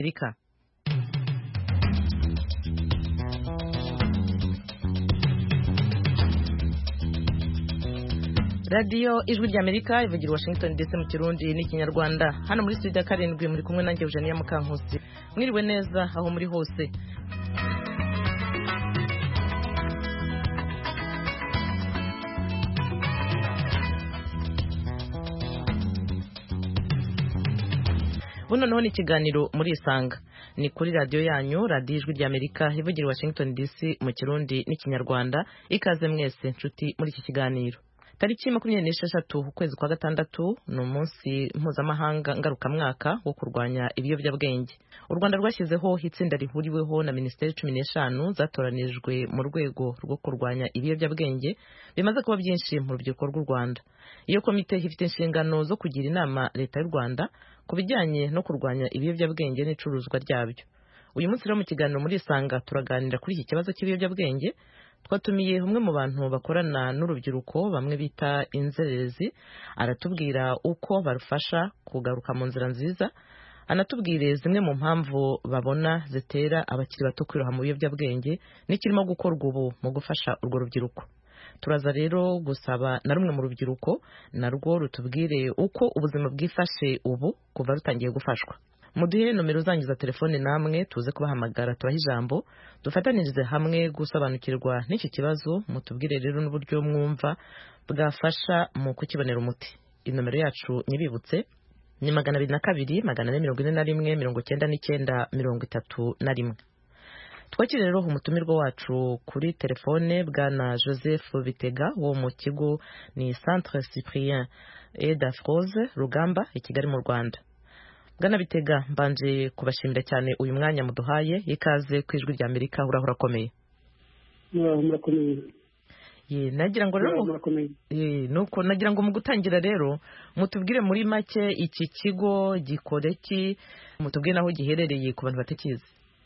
Amerika. Radio Ijwi ry'Amerika ivugira Washington DC mu Kirundi n'Ikinyarwanda. Hano muri studio 7 muri kumwe nanjye Eugenia Mukankusi. Mwiriwe neza aho muri hose. Buno noneho ni ikiganiro muri Isanga. Ni kuri radio yanyu Radio Ijwi ry'Amerika ivugira Washington DC mu Kirundi n'Ikinyarwanda. Ikaze mwese nshuti muri iki kiganiro. Tariki 26 ukwezi kwa gatandatu ni umunsi mpuzamahanga ngarukamwaka wo kurwanya ibiyobyabwenge. U Rwanda rwashyizeho itsinda rihuriweho na Minisiteri 15 zatoranijwe mu rwego rwo kurwanya ibiyobyabwenge bimaze kuba byinshi mu rubyiruko rw'u Rwanda. Iyo komite ifite inshingano zo kugira inama leta y'u Rwanda ku bijyanye no kurwanya ibiyobyabwenge n'icuruzwa ryabyo. Uyu munsi rero mu kiganiro muri Isanga turaganira kuri iki kibazo cy'ibiyobyabwenge. Twatumiye umwe mu bantu bakorana n'urubyiruko bamwe bita inzererezi, aratubwira uko barufasha kugaruka mu nzira nziza, anatubwire zimwe mu mpamvu babona zitera abakiri bato kwiroha mu biyobyabwenge n'ikirimo gukorwa ubu mu gufasha urwo rubyiruko. Turaza rero gusaba na rumwe mu rubyiruko narwo rutubwire uko ubuzima bwifashe ubu kuva rutangiye gufashwa. Muduhe nomero zanyu za telefone namwe tuze kubahamagara tubaha ijambo dufatanirize hamwe gusobanukirwa n'iki kibazo, mutubwire rero n'uburyo mwumva bwafasha mu kukibonera umuti. Inomero yacu nyibibutse ni 202 441 99 Twakire rero umutumirwa wacu kuri telefone bwana Joseph Bitega wo mu kigo ni Centre Cyprien et d'Afrose Rugamba i Kigali mu Rwanda. Bwana Bitega, mbanje kubashimira cyane uyu mwanya muduhaye, ikaze ku Ijwi ry'Amerika. Urahura komeye. Murakomeye. Nagira ngo rero nuko nagira ngo mu gutangira rero mutubwire muri make iki kigo gikora iki, mutubwire naho giherereye ku bantu batakizi.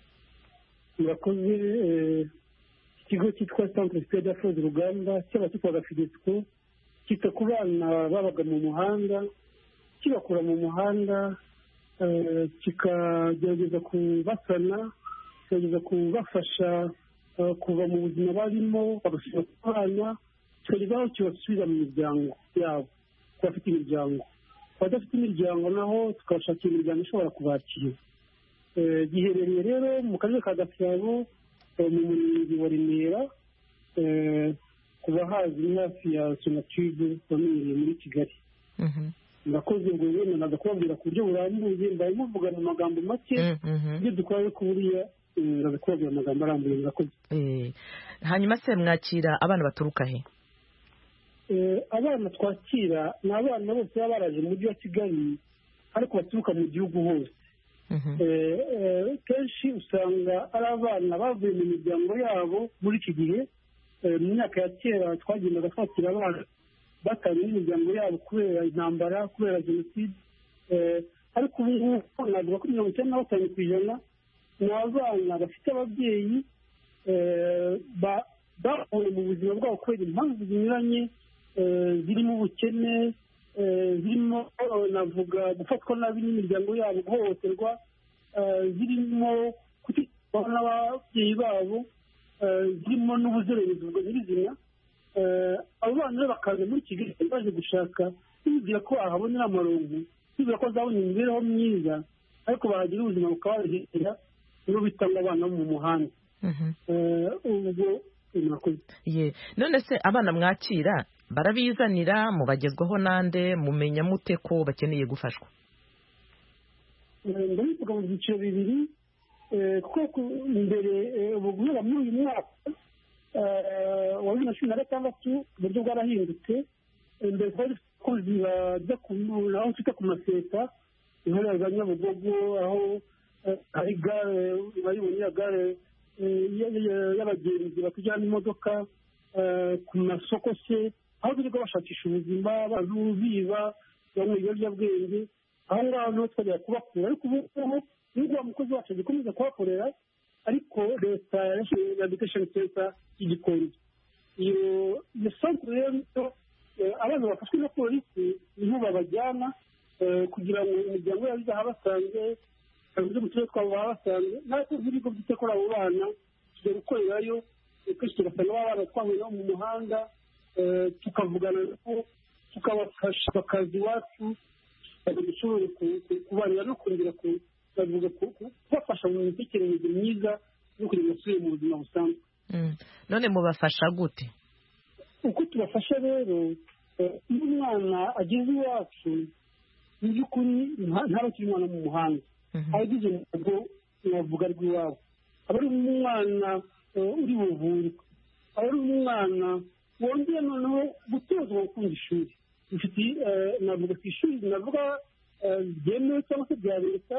Murakoze. Ikigo cyitwa Centre Cyprien d'Afrose Rugamba cyaba cyitwa Fidesco, cyita ku bana babaga mu muhanda, kibakura mu muhanda, kikagerageza kubasana, kikagerageza kubafasha kuva mu buzima barimo, bagasubira ku bana, kikageza aho kibasubira mu miryango yabo, ku bafite imiryango. Abadafite imiryango naho tukabashakira imiryango ishobora kubakira. Giherereye rero mu karere ka Gasabo mu murenge wa Remera, kuba hazi hafi ya Sonatube bamenyereye muri Kigali. Murakoze ngo rero naza kubabwira ku buryo burambuye, ndaye muvuga mu magambo make ibyo dukora ku buriya naza kubabwira amagambo arambuye. Murakoze. Hanyuma se mwakira abana baturuka he? Abana twakira ni abana bose baba baraje mu mujyi wa Kigali ariko baturuka mu gihugu hose. Kenshi usanga ari abana bavuye mu miryango yabo muri iki gihe. Mu myaka ya kera twagendaga twakira abana batanye n'imiryango yabo kubera intambara, kubera jenoside, ariko ubu ngubu navuga ko 95% ni abana bafite ababyeyi bahuye mu buzima bwabo kubera impamvu zinyuranye, zirimo ubukene, zirimo navuga gufatwa nabi n'imiryango yabo, guhohoterwa, zirimo kutishyurwa n'ababyeyi babo, zirimo n'ubuzererezi bwa nyirizina. Abo bana rero bakaza muri Kigali baje gushaka bigira ko ahabonera amarongo, bigira ko azabona imibereho myiza, ariko bahagira ubuzima bukabahera nibo bitanga abana mu muhanda. Ubwo murakoze. None se abana mwakira barabizanira, mubagezwaho nande, mumenya mute ko bakeneye gufashwa? Ndabivuga mu byiciro bibiri, kuko mbere ubu guhera muri uyu mwaka wa 2016 uburyo bwarahindutse. Mbere twari abakozi bajya aho twita ku maseta, intara za Nyabugogo, aho hari gare, bayibonera gare y'abagenzi batujyana imodoka, ku masoko se, aho birirwa bashakisha ubuzima, biba banywa ibiyobyabwenge. Aho ngaho niho twajya kubakura, ariko ubu nubwo umukozi wacu agikomeza kuhakorera, ariko leta yashyiriyeho education center y'Igikondo. Iyo centre rero abana bafashwe na polisi niho babajyana kugira ngo imiryango yabo izahabasange abayobozi mu turere twabo baba basanzwe natwe nk'ibigo byita kuri abo bana tujya gukorerayo kenshi tugasanga baba baratwawe no mu muhanda tukavugana nabo tukabafasha akazi iwacu dushobore kubarira no kongera kubafasha mu mitekerereze myiza no kugira ngo basubire mu buzima busanzwe. None mubafasha gute? Uko tubafasha rero iyo umwana ageze iwacu mu by'ukuri ntaba akiri umwana mu muhanda abagize mu rugo navuga rw'iwabo aba ari umwana uri buvurwe aba ari umwana wongeye noneho gutozwa gukunda ishuri dufite navuga ku ishuri navuga byemewe cyangwa se bya leta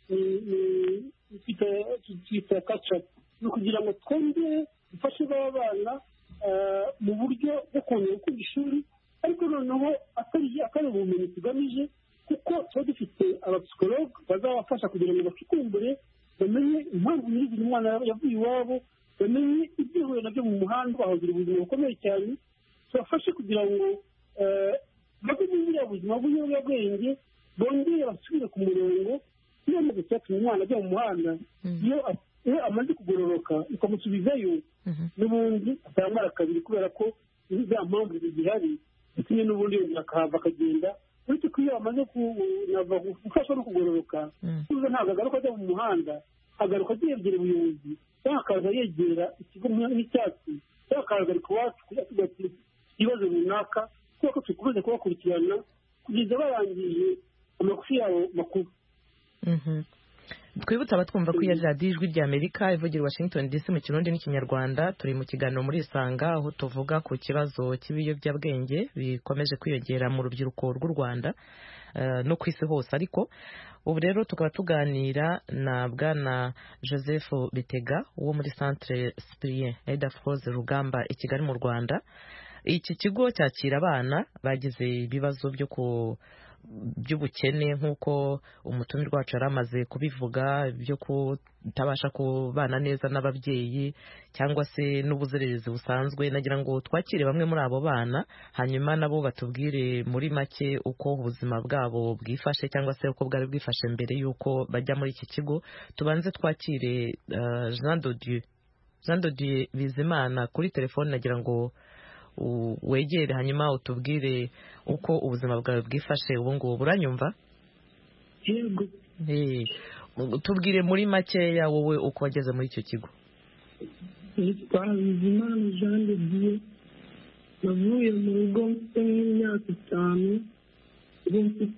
twita kacapu ni ukugira ngo twongere dufashe baba bana mu buryo bwo kongera gukunda ishuri ariko noneho atari ubumenyi tugamije kuko tuba dufite abapsikologe bazabafasha kugira ngo bacukumbure bamenye impamvu nyiri umwana yavuye iwabo bamenye ibyo yahuye nabyo mu muhanda bahagira ubuzima bukomeye cyane tubafashe kugira ngo bave muri buriya buzima bw'ibiyobyabwenge bongere basubire ku murongo niyo mpamvu cyatuma umwana ajya mu muhanda iyo amaze kugororoka ikamusubizayo n'ubundi atamara kabiri kubera ko za mpamvu zigihari ndetse n'ubundi yongera akahava akagenda uretse ko iyo amaze gufashwa no kugororoka ntabwo agaruka ajya mu muhanda agaruka yegera ubuyobozi cyangwa akaza yegera ikigo nk'icyatsi cyangwa akahagarika iwacu kugira ati ibibazo runaka kubera ko tukomeze kubakurikirana kugeza barangije amagufi yabo makuru. Twibutse abatwumva ko iya radiyo ijwi ry'Amerika ivugira Washington DC mu kirundi n'ikinyarwanda turi mu kiganiro muri Isanga aho tuvuga ku kibazo cy'ibiyobyabwenge bikomeje kwiyongera mu rubyiruko rw'u Rwanda no ku isi hose ariko ubu rero tukaba tuganira na bwana Joseph Bitega wo muri Centre Cyprien Aide-Force Rugamba i Kigali mu Rwanda. Iki kigo cyakira abana bagize ibibazo by'ubukene nk'uko umutumirwa wacu yari amaze kubivuga byo kutabasha kubana neza n'ababyeyi cyangwa se n'ubuzererezi busanzwe nagira ngo twakire bamwe muri abo bana hanyuma nabo batubwire muri make uko ubuzima bwabo bwifashe cyangwa se uko bwari bwifashe mbere y'uko bajya muri iki kigo. Tubanze twakire Jean de Dieu Bizimana kuri telefone nagira ngo wegere hanyuma utubwire uko ubuzima bwawe bwifashe ubu ngubu. Uranyumva? Yego. Tubwire muri makeya wowe uko wageze muri icyo kigo. Nitwa Bizimana Jean de Dieu navuye mu rugo mfite nk'imyaka 5 ubu mfite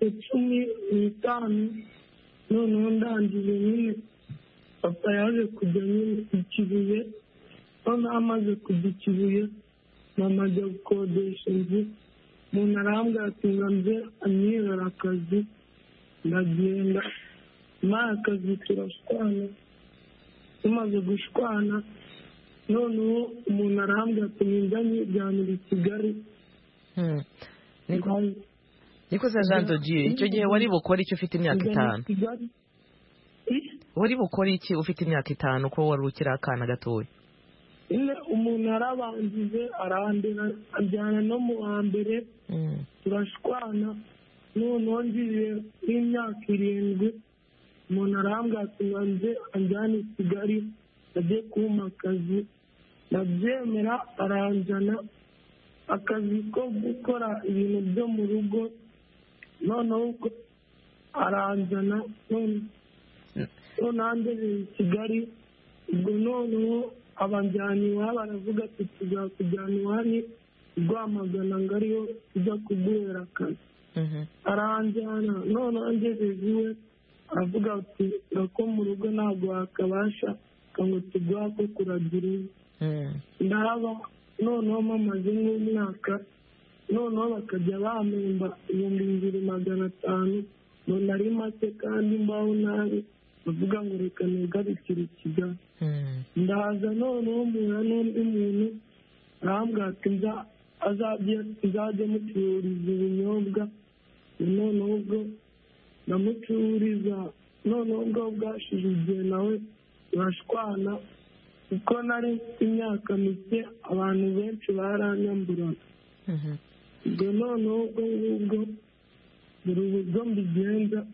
15 noneho ndangije nyine papa yaje kujya nyine ku Kibuye noneho amaze kujya Kibuye mama ajya gukodesha inzu umuntu arambwira ati nze anyibera akazi ndagenda mara akazi turashwana tumaze gushwana noneho umuntu arambwira ati nza nyijyanira i Kigali. Niko se Jean de Dieu icyo gihe wari bukora iki ufite imyaka 5? Wari bukora iki ufite imyaka 5 ko wari ukiri akana gatoya? Umuntu arabanjije arandera ajyana no mu wa mbere turashwana noneho ngiye n'imyaka 7 umuntu arambwira ati nze anjyana i Kigali ajye kumpa akazi ndabyemera aranjyana akazi ko gukora ibintu byo mu rugo noneho aranjyana noneho ngeze i Kigali ubwo noneho abanjyana iwabo baravuga ati tuzakujyana iwanyu Rwamagana ngo ariyo tujya kuguhera akazi. Aranjyana noneho ngeze iwe aravuga ati ko mu rugo ntabwo wakabasha ngo tuguha ko kuragira ndaba noneho mamaze nk'umwaka noneho bakajya bampemba 2,500 none ari make kandi mbaho nabi bavuga ngo reka nigarukire i Kigali. Ndaza noneho mpura n'undi muntu arambwira ati nzajya mucururiza ibinyobwa noneho ubwo ndamucururiza noneho ubwo bwashije igihe nawe turashwana kuko nari imyaka mike abantu benshi baranyamburaga ubwo noneho ubwo buri ubwo mbigenza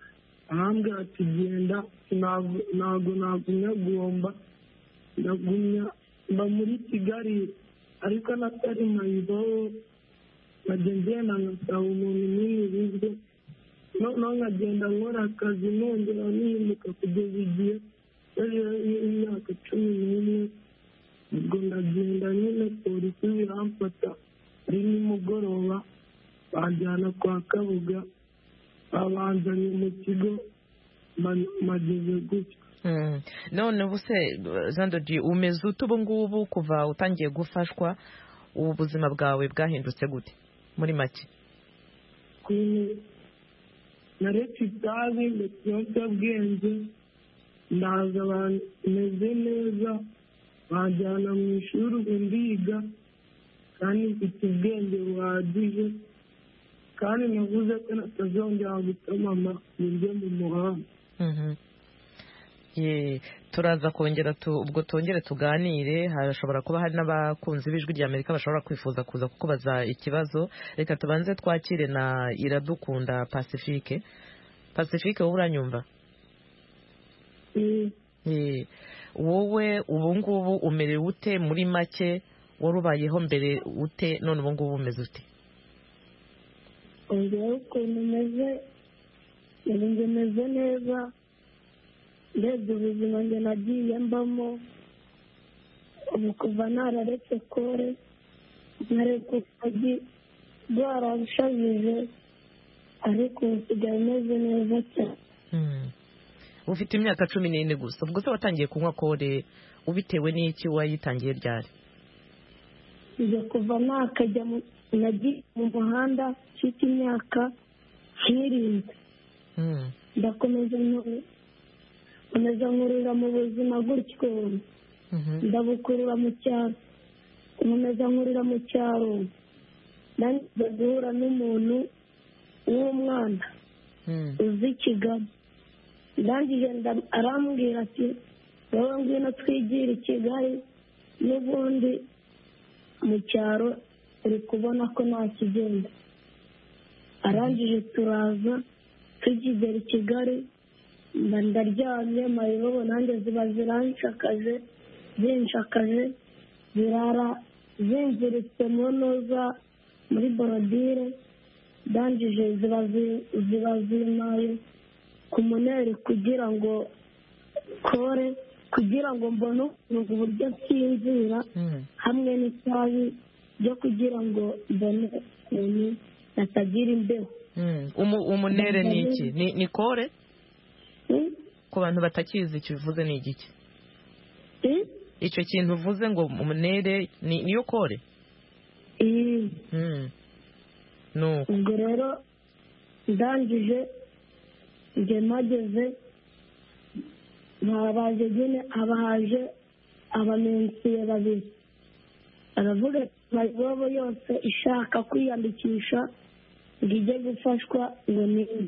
ahambwe ati genda ntabwo nagumya guhomba ndagumya mba muri Kigali ariko natari mayibobo nkagenda nkasaba umuntu n'umwe bizwe no nkagenda nkora akazi nongera nimuka kugeza igihe y'imyaka 11 ubwo ndagenda nyine polisi biramfata ari nimugoroba banjyana kwa Kabuga abanzanye mu kigo mageze gutyo. None ubuse Zandoji umeze ute ubu ngubu kuva utangiye gufashwa ubu buzima bwawe bwahindutse gute muri make? Naretse itabi ndetse n'ibiyobyabwenge ndaza bameze neza banjyana mu ishuri ubu ndiga kandi mfite ubwenge buhagije kandi navuze ko natazongera gutamama njye mu muhanda. Turaza kongera ubwo tongere tuganire. Hashobora kuba hari n'abakunzi b'Ijwi ry'Amerika bashobora kwifuza kuza kukubaza ikibazo. Reka tubanze twakire na Iradukunda Pacifique. Pacifique, wowe uranyumva? Wowe ubu ngubu umerewe ute muri make? Wari ubayeho mbere ute none ubu ngubu umeze ute? Ukuntu meze neza ndebye ubuzima njye nagiye mbamo ubu kuva nararetse kore naretse kagi rwarabishajije ariko usigaye meze neza cyane. Ufite imyaka 14 gusa, ubwo se watangiye kunywa kore ubitewe n'iki? Wayitangiye ryari? Njye kuva nakajya nagiye mu muhanda mfite imyaka 7 ndakomeza nkurira mu buzima gutyo ndabukurira mu cyaro nkomeza nkurira mu cyaro nanjye guhura n'umuntu w'umwana uzi Kigali ndangije arambwira ati wowe ngwino twigire i Kigali n'ubundi mu cyaro uri kubona ko nta kigenda. Arangije turaza tugigera i Kigali ndaryamye mayibobo nanjye ziba ziranshakaje zirara zinziritse mu ntuza muri borodire ndangije ziba zimaye ku muneri kugira ngo kore kugira ngo mbone uburyo nsinzira hamwe n'itabi byo kugira ngo mbone ukuntu natagira imbeho. Umunere ni iki? Ni kore? Ku bantu batakizi icyo bivuze ni igiki? Icyo kintu uvuze ngo umunere niyo kore? Ubwo rero ndangije njye mageze ntabaje nyine abahaje abamensiye babiri aravuga mayibobo yose ishaka kwiyandikisha ngo ijye gufashwa ngo niye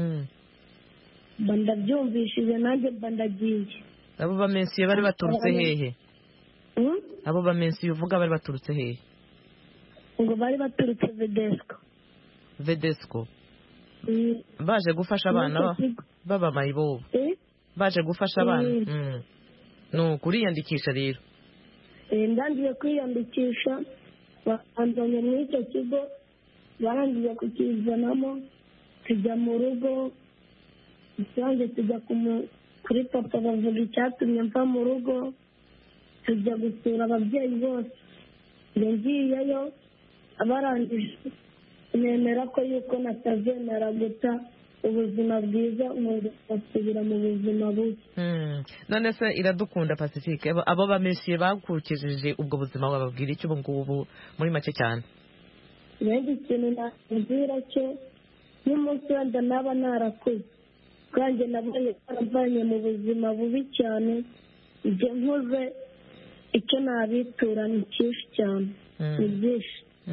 ndabyumvishije nanjye ndagiye. Abo bamensiye bari baturutse hehe? Abo bamensiye uvuga bari baturutse hehe? Ngo bari baturutse Vedesco. Baje gufasha abana baba mayibobo. Baje gufasha abana. No kuriyandikisha rero. Ndangiye kwiyandikisha banzanye muri icyo kigo barangije kukizanamo tujya mu rugo isange tujya kuri papa bavuga icyatumye mva mu rugo tujya gusura ababyeyi bose ngiyeyo abarangije nemera ko yuko natazemera guta ubuzima bwiza ugasubira mu buzima bubi. None se Iradukunda Pacifique, abo bamensiye bakukijije ubwo buzima wababwira icyo ubu ngubu muri make cyane? Rero ikintu nakubwira cyo n'umunsi wenda naba narakuze kandi nabaye baravanye mu buzima bubi cyane ibyo nkuze icyo nabitura ni cyinshi cyane ni byinshi.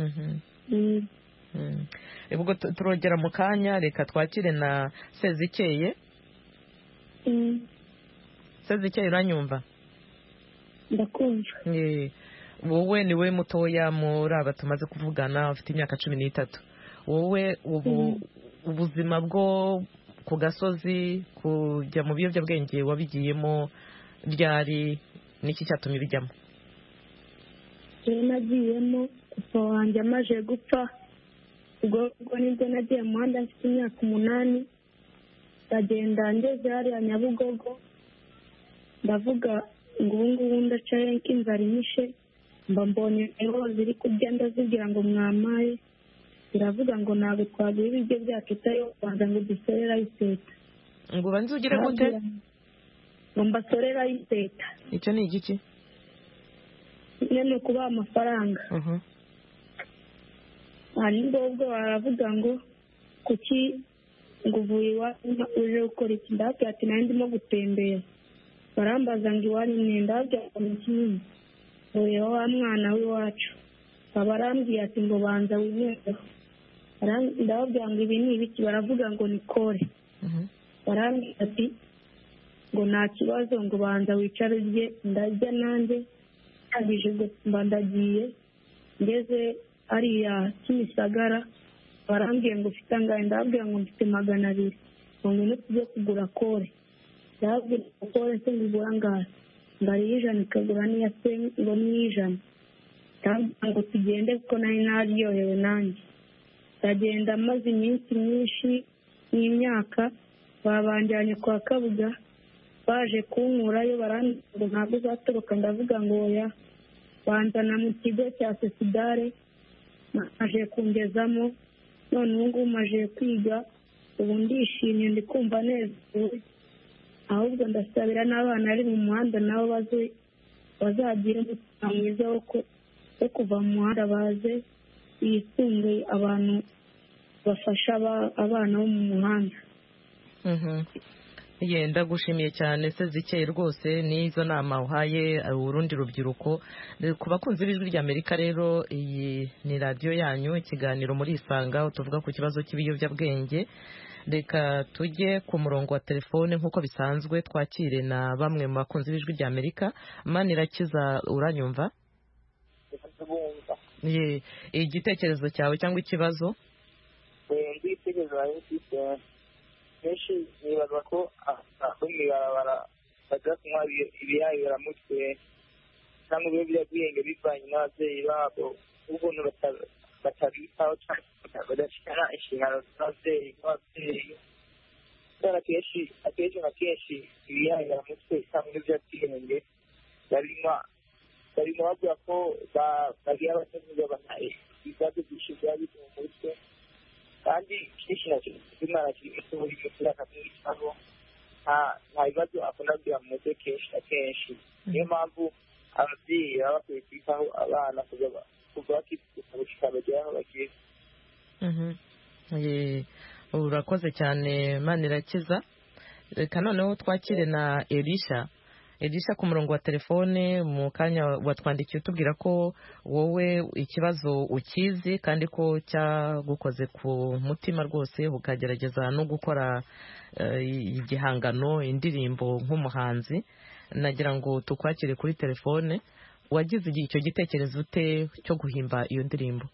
Ubwo turongera mu kanya, reka twakire na Sezikeye. Sezikeye, uranyumva? Ndakumva. Wowe niwe mutoya muri aba tumaze kuvugana, ufite imyaka 13. Wowe ubuzima bwo ku gasozi kujya mu biyobyabwenge wabigiyemo ryari n'iki cyatumye bijyamo? nagiyemo papa wanjye amaze gupfa, ubwo nibwo nagiye mu muhanda mfite imyaka 8, ndagenda ngeze hariya Nyabugogo, ndavuga ngo ubu ngubu ndacaye inzara inyishe, mba mbonye aho ziri kurya ndazibwira ngo mwamaye, ziravuga ngo ntabwo twaguha ibiryo byacu utari kubanza ngo dusorerayo iteta. Ngo ubanze ugire gute? Ngo mbasorerayo iteta. Icyo ni igiki? Ni ukubaha amafaranga. Hari ubwo baravuga ngo kuki ngo uvuye iwanyu uje gukora iki? Ndababwira ati nari ndimo gutembera. Barambaza ngo iwanyu ni ndababwira ngo ni kinini. Uyu wa mwana w'iwacu. Barambwiye ati ngo banza wimereho. Ndababwira ngo ibi ni ibiki? Baravuga ngo ni kore. Barambwira ati ngo nta kibazo, ngo banza wicare urye, ndarya nanjye. Ndangije ngo mba ndagiye, ngeze ariya Kimisagara, barambwiye ngo ufite angahe? Ndababwira ngo mfite 200. ngo ngwino tujye kugura kore. Ndababwira ngo kore se ngigura angahe? Ngari 100 ikagura n'iya se ngo ni 100. Ndababwira ngo tugende kuko nari naryohewe nanjye. Ndagenda maze iminsi myinshi n'imyaka, babanjyanye kwa Kabuga, baje kunkurayo barambwira ngo ntabwo uzatoroka. Ndavuga ngo oya, banzana mu kigo cya Sesidare, maje kungezamo, none ubu ngubu maje kwiga, ubu ndishimye ndi kumva nezerewe, ahubwo ndasabira n'abana ari mu muhanda nabo bazagira umutima mwiza wo kuva mu muhanda, baze bisunge abantu bafasha abana bo mu muhanda. Yenda gushimiye cyane se zikeye rwose n'izo nama uhaye urundi rubyiruko. Ku bakunzi b'Ijwi ry'Amerika rero, iyi ni radiyo yanyu, ikiganiro muri Isanga, tuvuga ku kibazo cy'ibiyobyabwenge. Reka tujye ku murongo wa telefone nk'uko bisanzwe, twakire na bamwe mu bakunzi b'Ijwi ry'Amerika. Manirakiza, uranyumva? Igitekerezo cyawe cyangwa ikibazo? Igitekerezo cyawe kenshi nibaza ko aho mw'ibarabara bajya kunywa ibiyayuramutwe cyangwa ibiyobyabwenge bivanye n'ababyeyi babo, ubuntu batabitaho cyangwa badashyira inshingano z'ababyeyi n'ababyeyi. Kubera akenshi na kenshi ibiyayuramutwe cyangwa ibiyobyabwenge barimo bavuga ko bagira abagabanya ibibazo byinshi biba biri mu mutwe, kandi kenshi na kenshi umwana akiri muto uri mu myaka mw'itanu nta bibazo akunda kugira mu mutwe kenshi na kenshi. Niyo mpamvu ababyeyi baba bakwiye kwitaho abana kuva bakifite gushika bagera aho bageze. Urakoze cyane Manirakiza. Reka noneho twakire na Elisha ku murongo wa telefone. Mu kanya watwandikiye utubwira ko wowe ikibazo ukizi kandi ko cyagukoze ku mutima rwose, ukagerageza no gukora igihangano, indirimbo nk'umuhanzi. Nagira ngo tukwakire kuri telefone. Wagize icyo gitekerezo ute cyo guhimba iyo ndirimbo?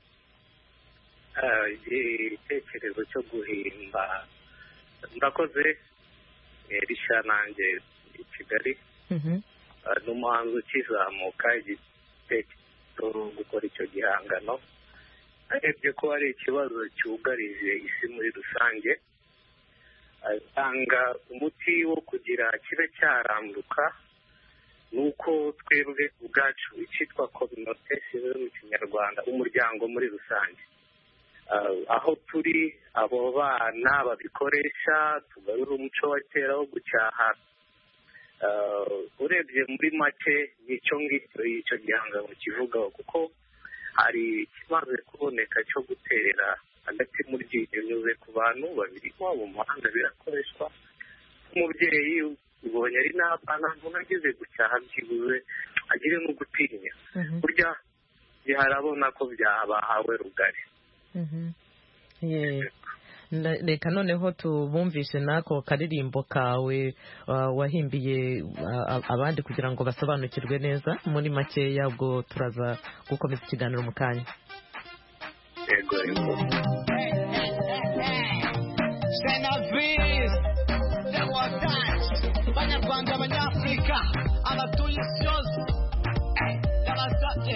Igitekerezo cyo guhimba, ndakoze Elisha nanjye i Kigali. Ni umuhanzi ukizamuka, igitekerezo gukora icyo gihangano. Arebye ko ari ikibazo cyugarije isi muri rusange, atanga umuti wo kugira kibe cyaranduka. Nuko twebwe ubwacu icyitwa communauté civile mu Kinyarwanda, umuryango muri rusange, aho turi abo bana babikoresha, tugarura umuco wa kera wo gucyaha. Urebye muri make nicyo ngicyo icyo gihangano kivugaho, kuko hari ikimaze kuboneka cyo guterera hagati muri binyuze ku bantu babiri mu muhanda birakoreshwa. Umubyeyi ubonye ari n'abana mbona ageze gucyaha byibuze agire no gutinya, burya harabona ko byabahawe rugari. Reka noneho tubumvishe n'ako karirimbo kawe wahimbiye abandi kugira ngo basobanukirwe neza muri makeya, ubwo turaza gukomeza ikiganiro mu kanya. Yego. isi yose yabasabye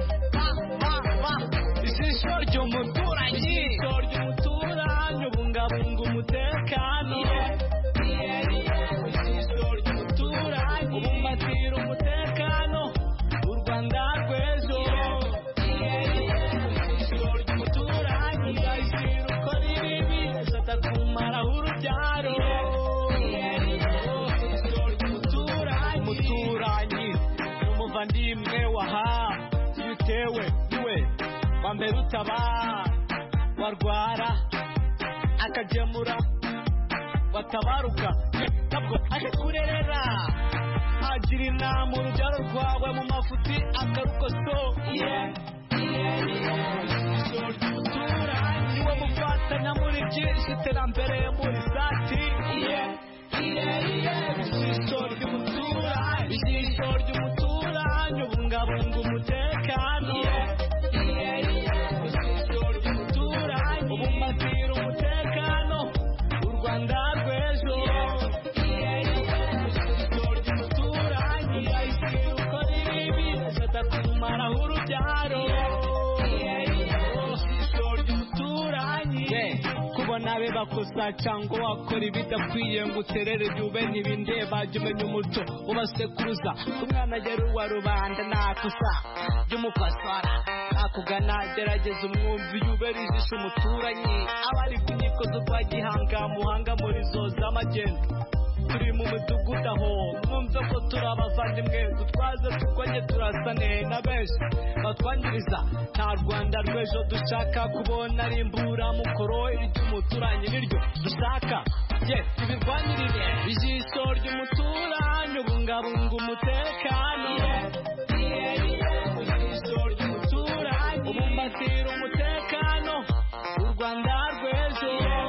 ijisho ry'umuturanyi ubungabunga umutekano ijisho ry'umuturanyi ubumbatira umutekano u Rwanda rw'ejo ijisho ry'umuturanyi uzayishyira uko ribi atakumaraho urubyaro ijisho ry'umuturanyi n'umuvandimwe waha iyo utewe niwe wa mbere utabara warwara akagemura watabaruka ntabwo aje kurerera agira inama urubyaro rwawe mu mafuti akarukoso niwe mufatanya muri byinshi iterambere muri sati ijisho ry'umuturanyi ubungabunga umutekano ubumbatira umutekano u Rwanda rw'ejo ijisho ry'umuturanyi yayishyira uko ribi atakumaraho urubyaro ijisho ry'umuturanyi kubona be bakosa cyangwa wakora ibidakwiye ngo uterere byube ntibindeba jya umenya umuco ubasekuruza umwana agera uwa rubanda nakosa jya umukosora akugana gerageza umwumvi yubera ijisho umuturanyi abari ku nkiko zo kwa Gihanga Muhanga muri zo z'amagendo turi mu midugudu aho mwumve ko turi abavandimwe dutwaze turwanye turasane na benshi batwangiriza nta Rwanda rw'ejo dushaka kubona ari imburamukoro iry'umuturanyi niryo dushaka tubirwanyirire ijisho ry'umuturanyi ubungabunga umutekano ijisho ry'umuturanyi ubumbatira umutekano u Rwanda rw'ejo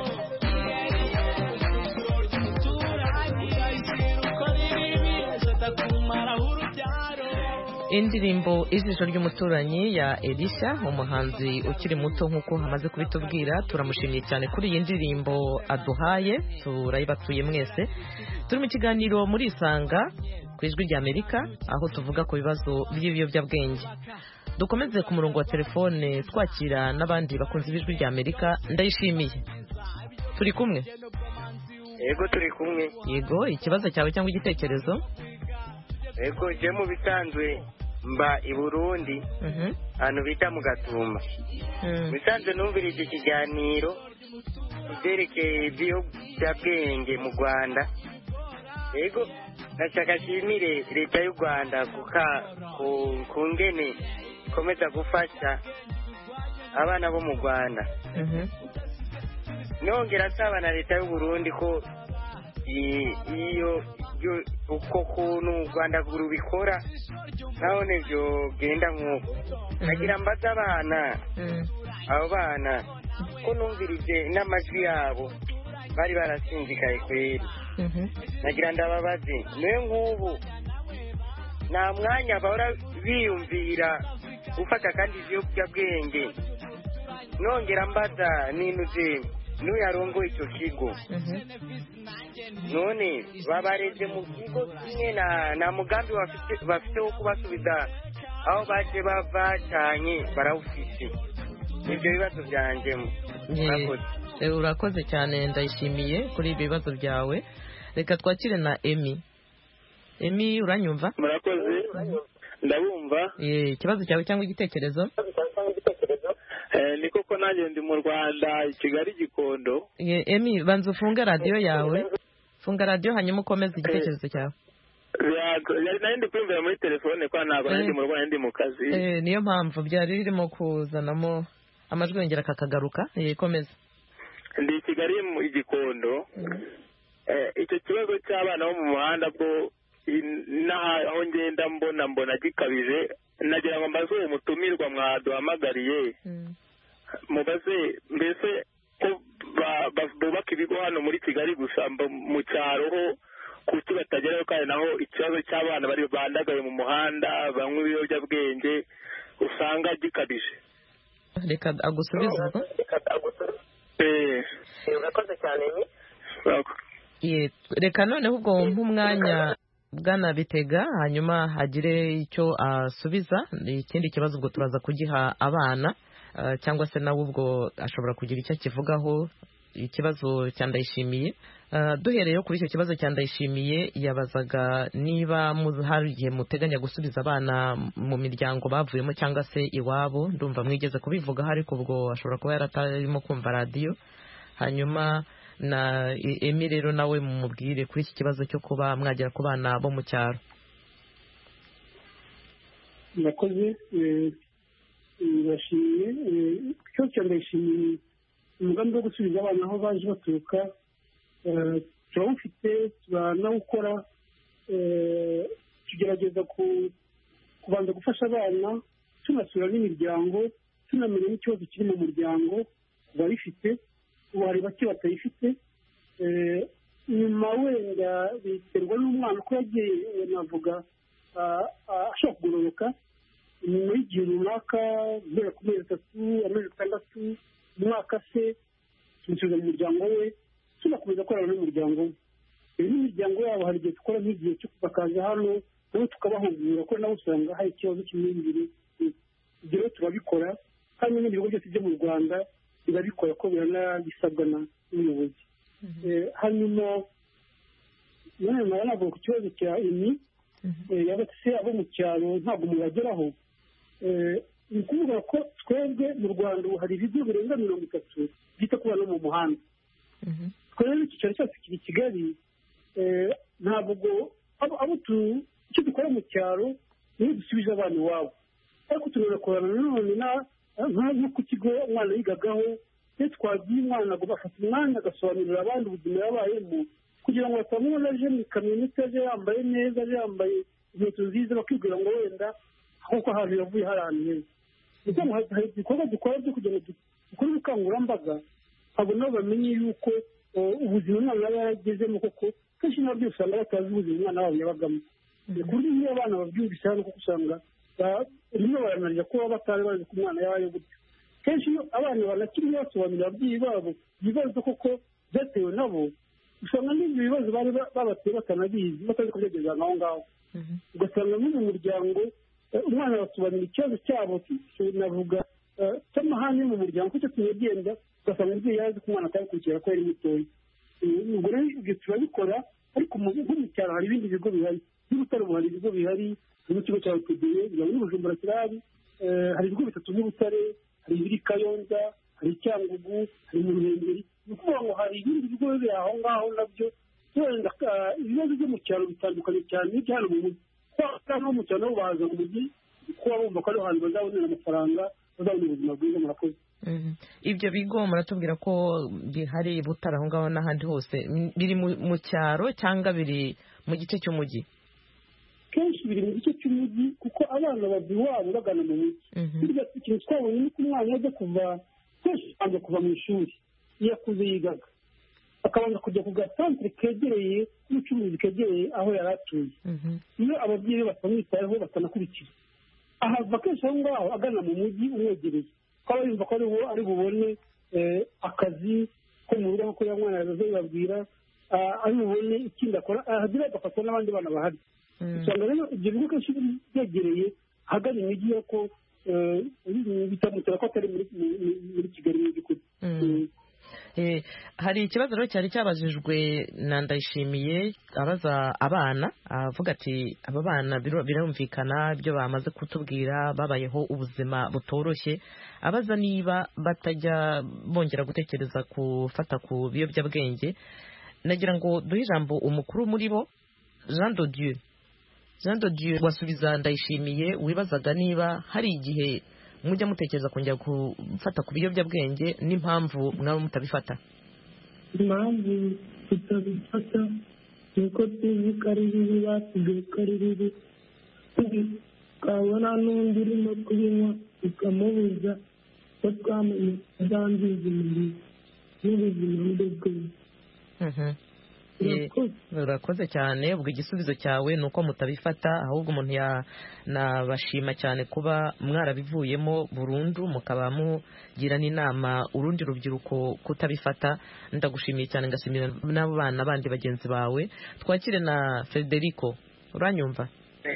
indirimbo ijisho ry'umuturanyi ya Elisha umuhanzi ukiri muto nk'uko hamaze kubitubwira turamushimiye cyane kuri iyi ndirimbo aduhaye turayibatuye mwese turi mu kiganiro muri Isanga ku ijwi rya Amerika aho tuvuga ku bibazo by'ibiyobyabwenge dukomeze ku murongo wa telefone twakira n'abandi bakunze ijwi rya Amerika ndayishimiye turi kumwe yego turi kumwe yego ikibazo cyawe cyangwa igitekerezo yego je mu bisanzwe mba i Burundi ahantu bita mu Gatumba bisanzwe numvira iki kiganiro byerekeye ibiyobyabwenge mu Rwanda yego nashaka shimire leta y'u Rwanda ku ngene ikomeza gufasha abana bo mu Rwanda nongera nsaba na leta y'u Burundi ko iyo uko kuntu u Rwanda rubikora naho nibyo genda nk'uko nagira mbaza abana abo bana ko numvirije n'amajwi yabo bari barasinzikaye kweri nagira ndababaze niwe nk'ubu nta mwanya bahora biyumvira gufata kandi ibiyobyabwenge nongera mbaza ninuze n'uyarongoye icyo kigo none babareze mu kigo kimwe na mugambi bafite wo kubasubiza aho baje bava cyane barawufite ibyo bibazo byanjemo urakoze cyane ndayishimiye kuri ibi bibazo byawe reka twakire na Emi uranyumva murakoze ndabumva ikibazo cyawe cyangwa igitekerezo ni koko nanjye ndi mu Rwanda i Kigali Gikondo Emi banza ufunge radiyo yawe funga radiyo hanyuma ukomeze igitekerezo cyawe nari ndi kwiyumvira muri telefone kwa ntabwo nari ndi mu Rwanda ndi mu kazi niyo mpamvu byari ririmo kuzanamo amajwi yongera akagaruka komeza ndi i Kigali i Gikondo icyo kibazo cy'abana bo mu muhanda bwo aho ngenda mbona gikabije nagira ngo mbaze uwo mutumirwa mwaduhamagariye mubaze mbese ko bubaka ibigo hano muri Kigali gusa mu cyaro ho kuki batagerayo kandi naho ikibazo cy'abana bari bandagaye mu muhanda banywa ibiyobyabwenge usanga gikabije reka agusubize urakoze cyane reka noneho ubwo nk'umwanya Bwana Bitega hanyuma hagire icyo asubiza. Ikindi kibazo ubwo turaza kugiha abana cyangwa se nawe ubwo ashobora kugira icyo akivugaho. Ikibazo cya Ndayishimiye, duhereye kuri icyo kibazo cya Ndayishimiye, yabazaga niba hari igihe muteganya gusubiza abana mu miryango bavuyemo cyangwa se iwabo. Ndumva mwigeze kubivugaho, ariko ubwo ashobora kuba yaratarimo kumva radiyo. Hanyuma na Emi rero nawe mumubwire kuri iki kibazo cyo kuba mwagera ku bana bo mu cyaro. Murakoze. Ndashimiye ikibazo cya Ndayishimiye, umugambi wo gusubiza abana aho baje baturuka turawufite, turanawukora. Tugerageza kubanza gufasha abana, tunasura n'imiryango, tunamenya n'ikibazo kiri mu muryango babifite. Ubu hari bake batayifite. Nyuma wenda biterwa n'umwana uko yagiye navuga ashobora kugororoka nyuma y'igihe runaka, guhera ku mezi 3, amezi 6, umwaka se, tumusubiza mu muryango we, tunakomeza gukorana n'umuryango we. N'imiryango yabo hari igihe dukora nk'igihe cyo bakaza hano nabo tukabahugura, ko nabo usanga hari ikibazo cy'imyumvire. Ibyo rero turabikora, kandi n'ibigo byose byo mu Rwanda birabikora, ko biranabisabwa n'ubuyobozi. Hanyuma nanone navuga ku kibazo cya Emi, yabatse abo mu cyaro ntabwo mubageraho. Ni ukuvuga ko twebwe mu Rwanda ubu hari ibigo birenga 30 byita ku bana mu muhanda. Twebwe icyicaro cyacu kiri Kigali. Ntabwo icyo dukora mu cyaro niyo dusubije abana iwabo, ariko tunakorana nanone nko ku kigo umwana yigagaho. Iyo twagiye umwana ngo bafata umwanya agasobanurira abandi ubuzima yabayemo, kugira ngo batamubona aje mu kamyoneti, aje yambaye neza, aje yambaye inkweto nziza, bakibwira ngo wenda nk'uko ahantu yavuye hari ahantu heza. Hari ibikorwa dukora byo kugira ngo dukore ubukangurambaga, abo nabo bamenye yuko ubuzima umwana yaba yaragezemo, koko kenshi nabyo usanga batazi ubuzima umwana wabo yabagamo. Ku buryo iyo abana babyumvise hano, kuko usanga rimwe baranarira kuba batari bazi ko umwana yabaye gutyo. Kenshi iyo abana banakiri basobanurira ababyeyi babo ibibazo koko byatewe nabo, usanga n'ibyo bibazo bari babateye batanabizi, batazi ko byageze aho ngaho. Ugasanga no mu muryango umwana basobanura ikibazo cyabo, navuga cy'amahane mu muryango, kuko tuyagenda ugasanga umubyeyi yazi ko umwana atabikurikira ko yari mutoya. Ubwo rero ibyo turabikora, ariko nko mu cyaro hari ibindi bigo bihari. N'Ibutare ubu hari ibigo bihari, n'ikigo cya Utudeye, bijyanye n'Ubujumbura kirahari. Hari ibigo 3 by'Ubutare, hari ibiri Kayonza, hari Cyangugu, hari mu Ruhengeri. Ni ukuvuga ngo hari ibindi bigo biri aho ngaho nabyo. Wenda ibibazo byo mu cyaro bitandukanye cyane n'ibyo hano mu mujyi. Kuko mu cyaro nabo baza mu mujyi, kuko bumva ko ari ahantu bazabonera amafaranga, bazabona ubuzima bwiza. Murakoze. Ibyo bigo muratubwira ko bihari Butare aho ngaho n'ahandi hose, biri mu cyaro cyangwa biri mu gice cy'umujyi? Kenshi biri mu gice cy'umujyi, kuko abana bava iwabo bagana mu mujyi. Burya ikintu twabonye ni ko umwana ajya kuva mu ishuri, iyo akuze yigaga akabanza kujya ku gasantere kegereye n'ubucuruzi kegereye aho yari atuye. Iyo ababyeyi be batamwitayeho, batanakurikira, ahava kenshi aho ngaho agana mu mujyi umwegereye, ko aba yumva ko ari bubone akazi ko mu rugo, nk'uko ya mwana yazabibabwira, ari bubone ikindi akora, ahagira agafatwa n'abandi bana bahari. Usanga rero ibyo bigo kenshi byegereye ahagana imijyi, ko bitamutera ko atari muri Kigali mu by'ukuri. Hari ikibazo rero cyari cyabajijwe na Ndayishimiye, abaza abana, avuga ati aba bana birumvikana ibyo bamaze kutubwira, babayeho ubuzima butoroshye, abaza niba batajya bongera gutekereza gufata ku biyobyabwenge. Nagira ngo duhe ijambo umukuru muri bo, Jean de Dieu wasubiza Ndayishimiye, wibazaga niba hari igihe mujya mutekereza kongera gufata ku biyobyabwenge n'impamvu mwaba mutabifata. Impamvu tutabifata ni uko tuzi ko ari bibi, basigaye ko ari bibi. Twabona n'undi urimo kubinywa tukamubuza, ko twamenye byangiza umubiri n'ubuzima bwe bwose. Urakoze cyane. Ubwo igisubizo cyawe ni uko mutabifata, ahubwo umuntu yanabashima cyane kuba mwarabivuyemo burundu, mukaba mugira n'inama urundi rubyiruko kutabifata. Ndagushimiye cyane, ngashimira n'abo bana bandi bagenzi bawe. Twakire na Federico. uranyumva?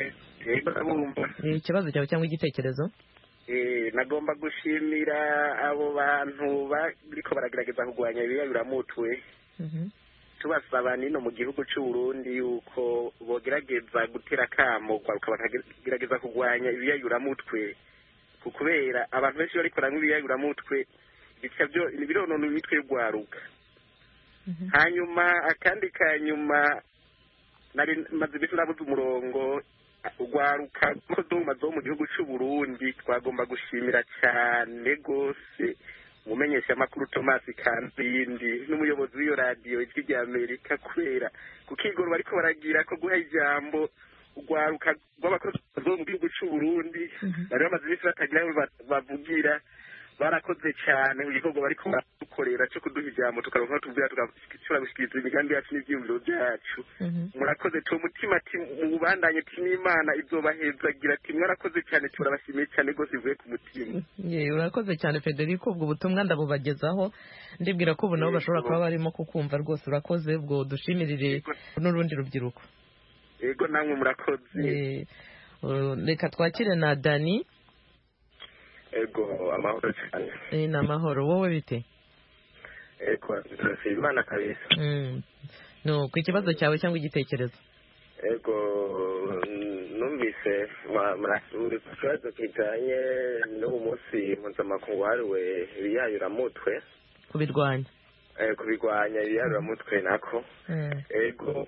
Ikibazo cyawe cyangwa igitekerezo? Nagomba gushimira abo bantu bariko baragerageza kurwanya ibiyayuramutwe, tubasaba nino mu gihugu cy'u Burundi yuko bogerageza gutera akamo bakagerageza kurwanya ibiyayuramutwe, kubera abantu benshi bariko baranywa ibiyayuramutwe bironona imitwe y'urwaruka. Hanyuma akandi kanyuma nari maze iminsi nabuze umurongo, urwaruka rw'uduma zo mu gihugu cy'u Burundi twagomba gushimira cyane rwose umumenyesha makuru Thomas Kanzindi n'umuyobozi w'iyo radio Ijwi ry'Amerika, kubera kukigoro bariko baragira ko guha ijambo urwaruka rw'abakozi bo mu gihugu cy'u Burundi bari bamaze iminsi batagira bavugira. Barakoze cyane mu gikorwa bariko baradukorera cyo kuduha ijambo tukaronka tubwira tugashobora gushikiriza imigambi yacu n'ivyiyumviro byacu. Murakoze tu mutima ati mubandanye ati n'Imana izobahezagira ati mwarakoze cyane turabashimiye cyane rwose bivuye ku mutima. Urakoze cyane Federico, ubwo butumwa ndabubagezaho, ndibwira ko ubu nabo bashobora kuba barimo kukumva rwose. Urakoze, ubwo dushimirire n'urundi rubyiruko. Yego namwe murakoze. Reka twakire na Dani. Ego amahoro cyane. Ni amahoro, wowe bite? Ego Imana kabisa. No, ku kibazo cyawe cyangwa igitekerezo? Ego numvise murasuri ku kibazo kijanye n'umunsi mpuzamakungu wahariwe ibiyayuramutwe, kubirwanya ibiyayuramutwe nako. Ego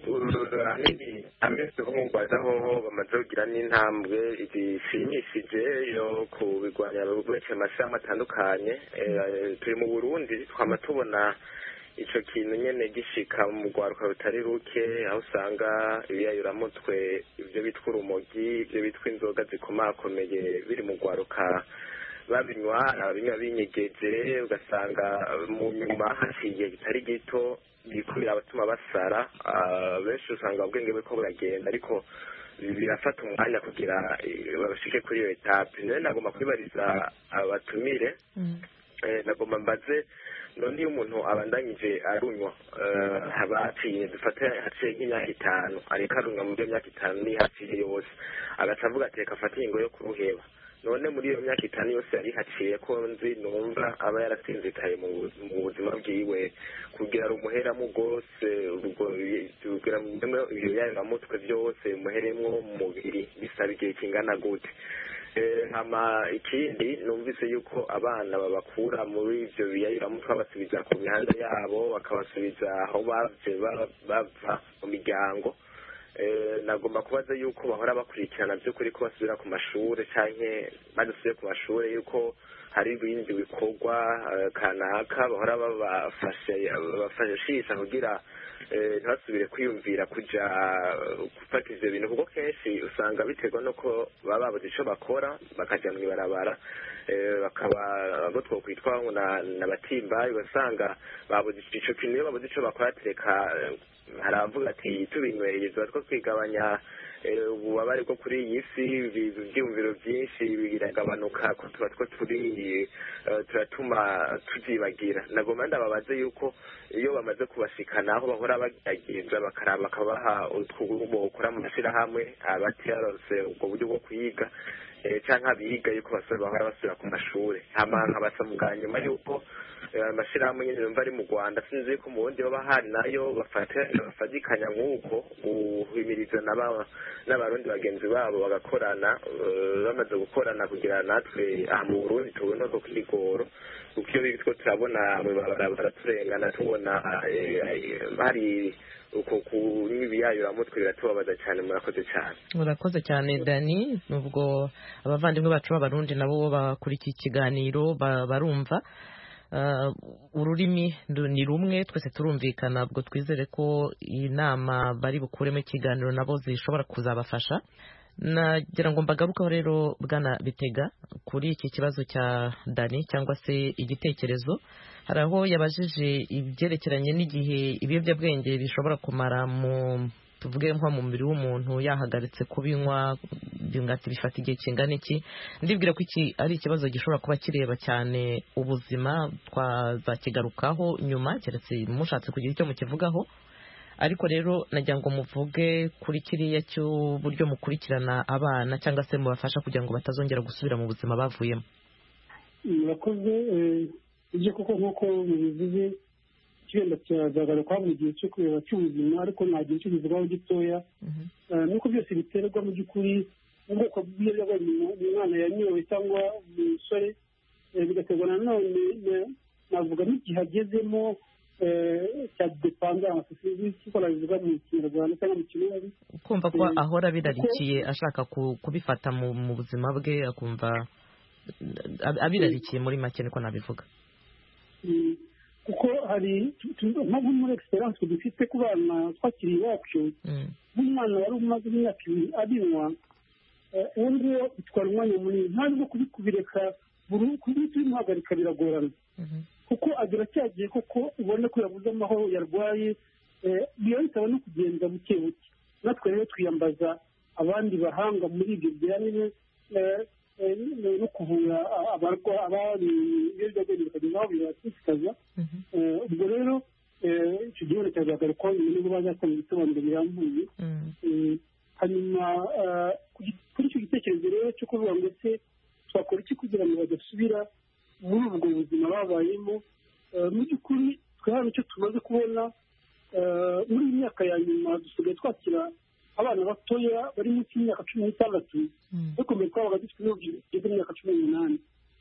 ameze nko mu Rwanda hoho bamaze kugira n'intambwe zishimishije yo kubirwanya uretse amashami atandukanye. Turi mu Burundi twama tubona ico kintu nyene gishika mu rwaruka rutari ruke, aho usanga ibiyayuramutwe ivyo bitwa urumogi, ivyo bitwa inzoga zikomakomeye biri mu rwaruka babinywa, ababinywa binyegeje, ugasanga mu nyuma haciye kitari gito bikurira abatuma basara. Benshi usanga ubwenge buriko buragenda, ariko birafata umwanya kugira babashike kuri iyo etape. Rero nagomba kwibariza abatumire, nagomba mbaze none iyo umuntu abandanyije arunywa haciye dufate haciye nk'imyaka 5 ariko arunywa mu myaka 5 ni haciye yose, agaca avuga ati reka afate ingo yo kuruheba, none muri iyo myaka 5 yose yari haciye ko nzi numva aba yarasinzikaye mu buzima bwiwe kugira umuheramo rwose kugira ibyo yayuramutwe byose umuheremo mu mubiri bisaba igihe kingana gute? Hama ikindi numvise yuko abana babakura muri ivyo biyayuramutwe babasubiza ku mihanda yabo, bakabasubiza aho bava mu miryango. Nagomba kubaza yuko bahora bakurikirana by'ukuri ko basubira ku mashure canke badasubiye ku mashure yuko hari ibindi bikorwa kanaka bahora babafashisha kugira ntibasubire kwiyumvira kuja gufata ivyo bintu, kuko kenshi usanga biterwa nuko baba babuze ico bakora bakaja mw'ibarabara, bakaba abo twokwitwa n'abatimbayi, ugasanga babuze ico kintu. Iyo babuze ico bakora tereka haravuga ati tubinyweye two kwigabanya ububabare bwo kuri iyi si, ibyiyumviro byinshi biragabanuka ko tuba turatuma tuzibagira. Nagomba ndababaze yuko iyo bamaze kubashikana aho bahora bagerageza bakaraba bakabaha utwubumo ukora mu mashyirahamwe abatiyarose ubwo buryo bwo kuyiga canke abiga yuko bahora basubira ku mashure. Hama nkabasa bwa nyuma yuko amashirahamwe nyene numva ari mu Rwanda, sinzi ko mu bundi baba hari nayo bafatikanya nk'uko guhimiriza n'abarundi bagenzi babo bagakorana, bamaze gukorana kugira natwe aha mu Burundi tubona ko kwigoro, kuko iyo bitwo turabona baraturengana tubona hari uko kunywa ibiyayuramutwe biratubabaza cyane. Murakoze cyane. Murakoze cyane Dani, nubwo abavandimwe bacu b'abarundi nabo bakurikiye ikiganiro barumva. Ururimi ni rumwe, twese turumvikana, ubwo twizere ko inama bari bukuremo ikiganiro nabo zishobora kuzabafasha. Nagira ngo mbagarukaho rero Bwana Bitega kuri iki kibazo cya Dani cyangwa se igitekerezo. Hari aho yabajije ibyerekeranye n'igihe ibiyobyabwenge bishobora kumara tuvuge nko mu mubiri w'umuntu yahagaritse kubinywa, byungati bifata igihe kingana iki. Ndibwira ko iki ari ikibazo gishobora kuba kireba cyane ubuzima, twazakigarukaho nyuma keretse mushatse kugira icyo mukivugaho. ariko rero nagira ngo muvuge kuri kiriya cy'uburyo mukurikirana abana cyangwa se mubafasha kugira ngo batazongera gusubira mu buzima bavuyemo. murakoze ibyo koko nk'uko mubivuze icyenda cyazagaruka mu gihe cyo kureba cy'ubuzima ariko nta gihe cyo kivugaho gitoya nuko byose biterwa mu by'ukuri ubwoko bw'ibiyobyabwenge umwana yanyowe cyangwa umusore bigaterwa nanone navuga n'igihe agezemo cya depandanse nk'uko babivuga mu kinyarwanda cyangwa mu kirundi, kumva ko ahora abirarikiye ashaka kubifata mu buzima bwe akumva abirarikiye muri make niko nabivuga. kuko hari nko muri egisperiyanse dufite ku bana twakiriye iwacu nk'umwana wari umaze imyaka 2 abinywa uwo nguwo bitwara umwanya munini ntabwo kubireka kubimuhagarika biragorana kuko agira cyagiye koko ubona ko yabuze amahoro yarwaye biba bisaba no kugenda buke buke. natwe rero twiyambaza abandi bahanga muri ibyo bijyanye no kuvura abari ibiyobyabwenge bakagenda aho bibashishikaza. ubwo rero icyo gihe cyazagaruka niba bazakora ibisobanuro birambuye. hanyuma kuri icyo gitekerezo rero cyo kuvuga ngo ese twakora iki kugira ngo badasubira muri ubwo buzima babayemo, mu by'ukuri twe hano icyo tumaze kubona muri iyi myaka ya nyuma dusigaye twakira abana batoya bari munsi y'imyaka 16 dukomeye twabaga dufite n'urubyiruko rw'imyaka 18.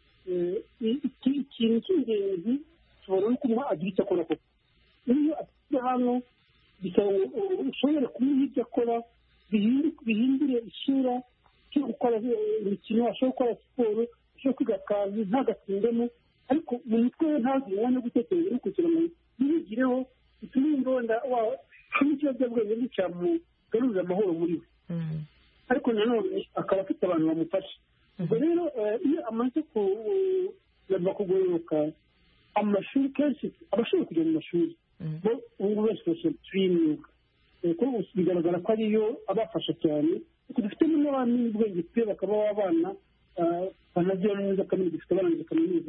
ikintu cy'ingenzi tubona nuko umwe agira icyo akora koko. iyo afite hano bisaba ushobore kumuha ibyo akora bihindure isura cyo gukora imikino, ashobora gukora siporo, ashobora kwiga akazi ntagatsindemo, ariko mu mitwe we ntazi umwanya wo gutekereza no kugira ngo yigireho bitume imbonda n'ikiyobyabwenge n'icyamugarurira amahoro muri we. ariko nanone akaba afite abantu bamufasha. ubwo rero iyo amaze kugororoka amashuri kenshi abashobora kujya mu mashuri bo ubu benshi bashobora tuyimyuga kuko bigaragara ko ariyo abafasha cyane kuko dufitemo n'abandi n'ubwenge pe bakaba abana banagira neza kaminuza dufite abarangije kaminuza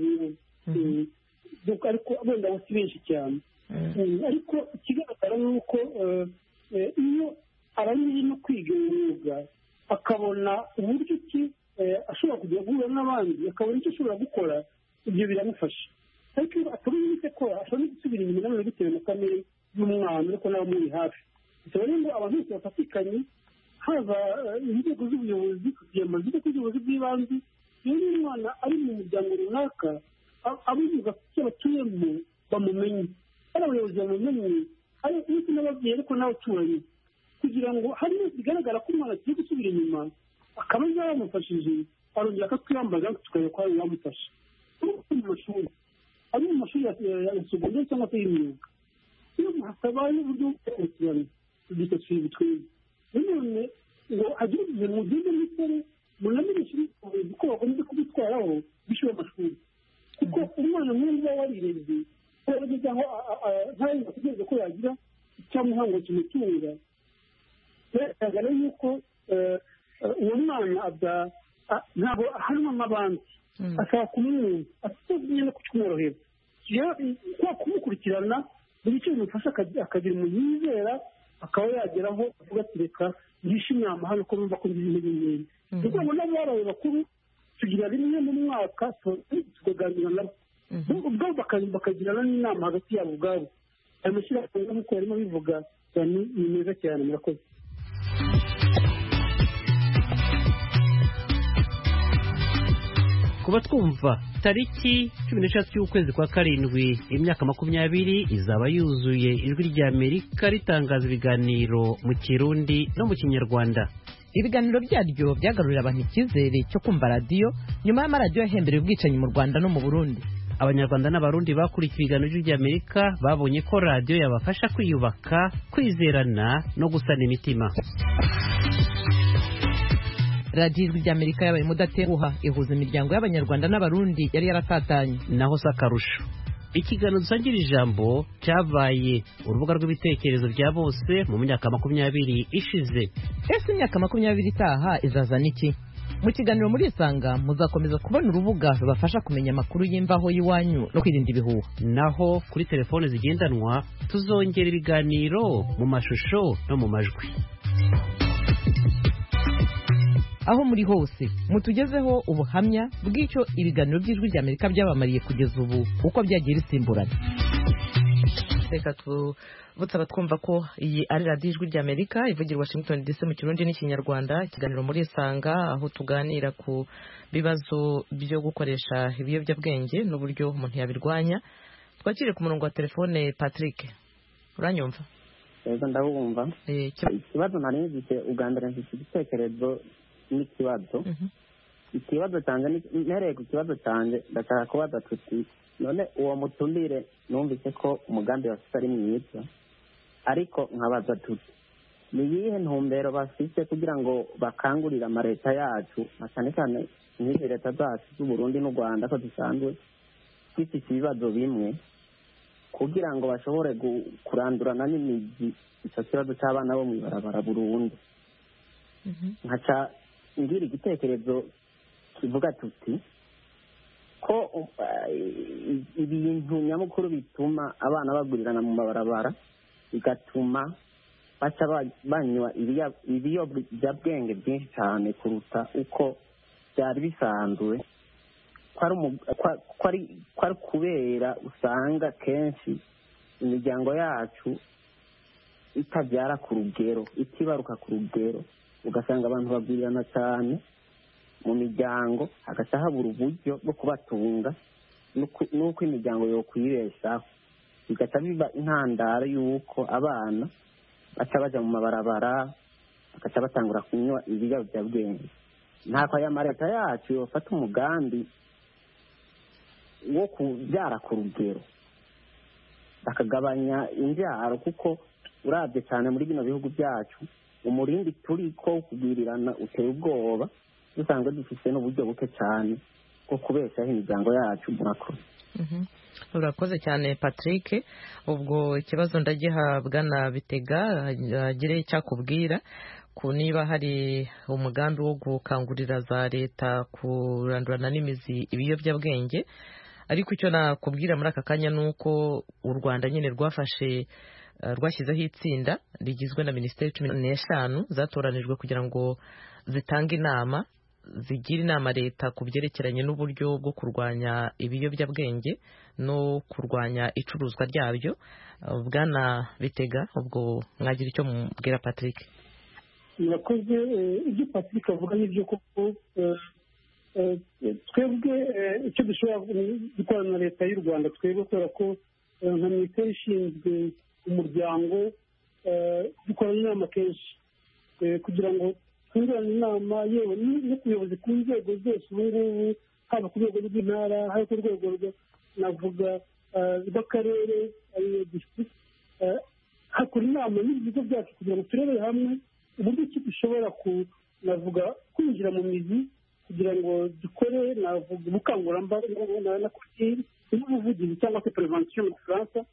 ariko abenda bo si benshi cyane. ariko ikigaragara ni uko iyo arangije no kwiga umwuga akabona uburyo ki ashobora kujya guhura n'abandi akabona icyo ashobora gukora, ibyo biramufasha. ariko iyo atabona icyo akora ashobora no gusubira inyuma nanone bitewe na kamere y'umwana ariko nawe amuri hafi. bisaba rero ngo abantu bose bafatikanye, haba inzego z'ubuyobozi kugenda inzego z'ubuyobozi bw'ibanze. iyo umwana ari mu muryango runaka abivuga icyo batuyemo bamumenye, ari abayobozi bamumenye, ari n'iki n'ababyeyi ariko n'abaturanyi, kugira ngo hari bigaragara ko umwana agiye gusubira inyuma akaba yamufashije arongera akatwiyambaza tukareba ko hari uwamufasha. mu mashuri ari mu mashuri ya segonderi cyangwa se y'imyuga iyo hatabaye uburyo bwo gukurikirana ibyo twibitwenge none ngo hagire igihe mugende musore munamenyeshe ko bagomba kubitwaraho bishyura amashuri kuko umwana mwiza warireze ageze aho ntarenga kugeza ko yagira icyamuha ngo kimutunga. bigaragara yuko uwo mwana ntabwo ahanwa n'abandi ashaka kumwumva afite no kumworohera kwa kumukurikirana buri cyo bimufasha akagira umuntu yizera akaba yageraho avuga ati reka ngishe inama hano ko numva ko ngize intege nkeya. ni ukuvuga ngo n'abaraye bakuru tugira rimwe mu mwaka tukaganira nabo ubwabo bakagirana n'inama hagati yabo ubwabo. ayo mashyirahamwe nk'uko yarimo bivuga ni meza cyane. murakoze. kuba twumva tariki 16 y'ukwezi kwa karindwi imyaka 20 izaba yuzuye ijwi rya Amerika ritangaza ibiganiro mu Kirundi no mu Kinyarwanda. ibiganiro byaryo byagarurira abantu icyizere cyo kumva radiyo nyuma y'amaradiyo yahembereye ubwicanyi mu Rwanda no mu Burundi. Abanyarwanda n'abarundi bakurikiye ibiganiro by'ijwi Amerika babonye ko radiyo yabafasha kwiyubaka, kwizerana no gusana imitima. radiyo ijwi ry'Amerika yabaye mudatenguha ihuza imiryango y'abanyarwanda n'abarundi yari yaratatanye. naho sakarusho ikiganiro dusangira ijambo cyabaye urubuga rw'ibitekerezo bya bose mu myaka 20 ishize. ese imyaka 20 itaha izazana iki? mu kiganiro muri Isanga muzakomeza kubona urubuga rubafasha kumenya amakuru y'imvaho y'iwanyu no kwirinda ibihuha. naho kuri telefone zigendanwa tuzongera ibiganiro mu mashusho no mu majwi. Aho muri hose mutugezeho ubuhamya bw'icyo ibiganiro by'Ijwi ry'Amerika byabamariye kugeza ubu uko byagiye bisimburana. Reka tubutsa twumva ko iyi ari radiyo Ijwi ry'Amerika ivugira Washington DC mu Kirundi n'Ikinyarwanda. Ikiganiro muri Isanga aho tuganira ku bibazo byo gukoresha ibiyobyabwenge n'uburyo umuntu yabirwanya. Twakire ku murongo wa telefone Patrick. Uranyumva? Yego ndabumva. Ikibazo nari nzite ugandira mfite igitekerezo n'ikibazo. Ikibazo cyanjye nereye ku kibazo cyanjye ndashaka kubaza tuti none uwo mutumire numvise ko umugambi bafite ari mwiza ariko nkabaza tuti ni iyihe ntumbero bafite kugira ngo bakangurire amaleta yacu cyane cyane nk'izi leta zacu z'u Burundi n'u Rwanda ko dusanzwe dufite ibibazo bimwe kugira ngo bashobore kurandurana n'imizi icyo kibazo cy'abana bo mu ibarabara burundu. Nkaca ngira igitekerezo kivuga tuti ko ibintu nyamukuru bituma abana bagurirana mu mabarabara bigatuma baca banywa ibiyobyabwenge byinshi cyane kuruta uko byari bisanzwe, ko ari kubera usanga kenshi imiryango yacu itabyara ku rugero, itibaruka ku rugero, ugasanga abantu bagurirana cyane mu miryango hagaca habura uburyo bwo kubatunga n'uko imiryango yokwibeshaho, bigaca biba intandaro y'uko abana baca bajya mu mabarabara bagaca batangura kunywa ibiyobyabwenge. Ntako aya maleta yacu yofata umugambi wo kubyara ku rugero bakagabanya imbyaro, kuko urabye cyane muri bino bihugu byacu umurindi turi ko kugwirirana uteye ubwoba, dusanzwe dufite n'uburyo buke cyane bwo kubeshaho imiryango yacu. Murakoze. Urakoze cyane Patrick. Ubwo ikibazo ndagihabwa na Bitega agire icyakubwira ku niba hari umugambi wo gukangurira za leta kurandurana n'imizi ibiyobyabwenge, ariko icyo nakubwira muri aka kanya ni uko u Rwanda nyine rwashyizeho itsinda rigizwe na minisiteri 15 zatoranijwe kugira ngo zitange inama, zigira inama leta ku byerekeranye n'uburyo bwo kurwanya ibiyobyabwenge no kurwanya icuruzwa ryabyo. Bwana Bitega, ubwo mwagira icyo mubwira Patrick? Murakoze. Ibyo Patrick avuga n'ibyo koko twebwe icyo dushobora gukorana na leta y'u Rwanda, twebwe kubera ko nka minisiteri ishinzwe umuryango dukorana inama kenshi kugira ngo twungurane inama, yewe no ku buyobozi ku nzego zose ubu ngubu, haba ku rwego rw'intara, haba ku rwego navuga rw'akarere, hakora inama n'ibigo byacu kugira ngo turebere hamwe uburyo ki dushobora navuga kwinjira mu mizi kugira ngo dukore navuga ubukangurambaga n'ubuvugizi cyangwa se prevention mu Faransa,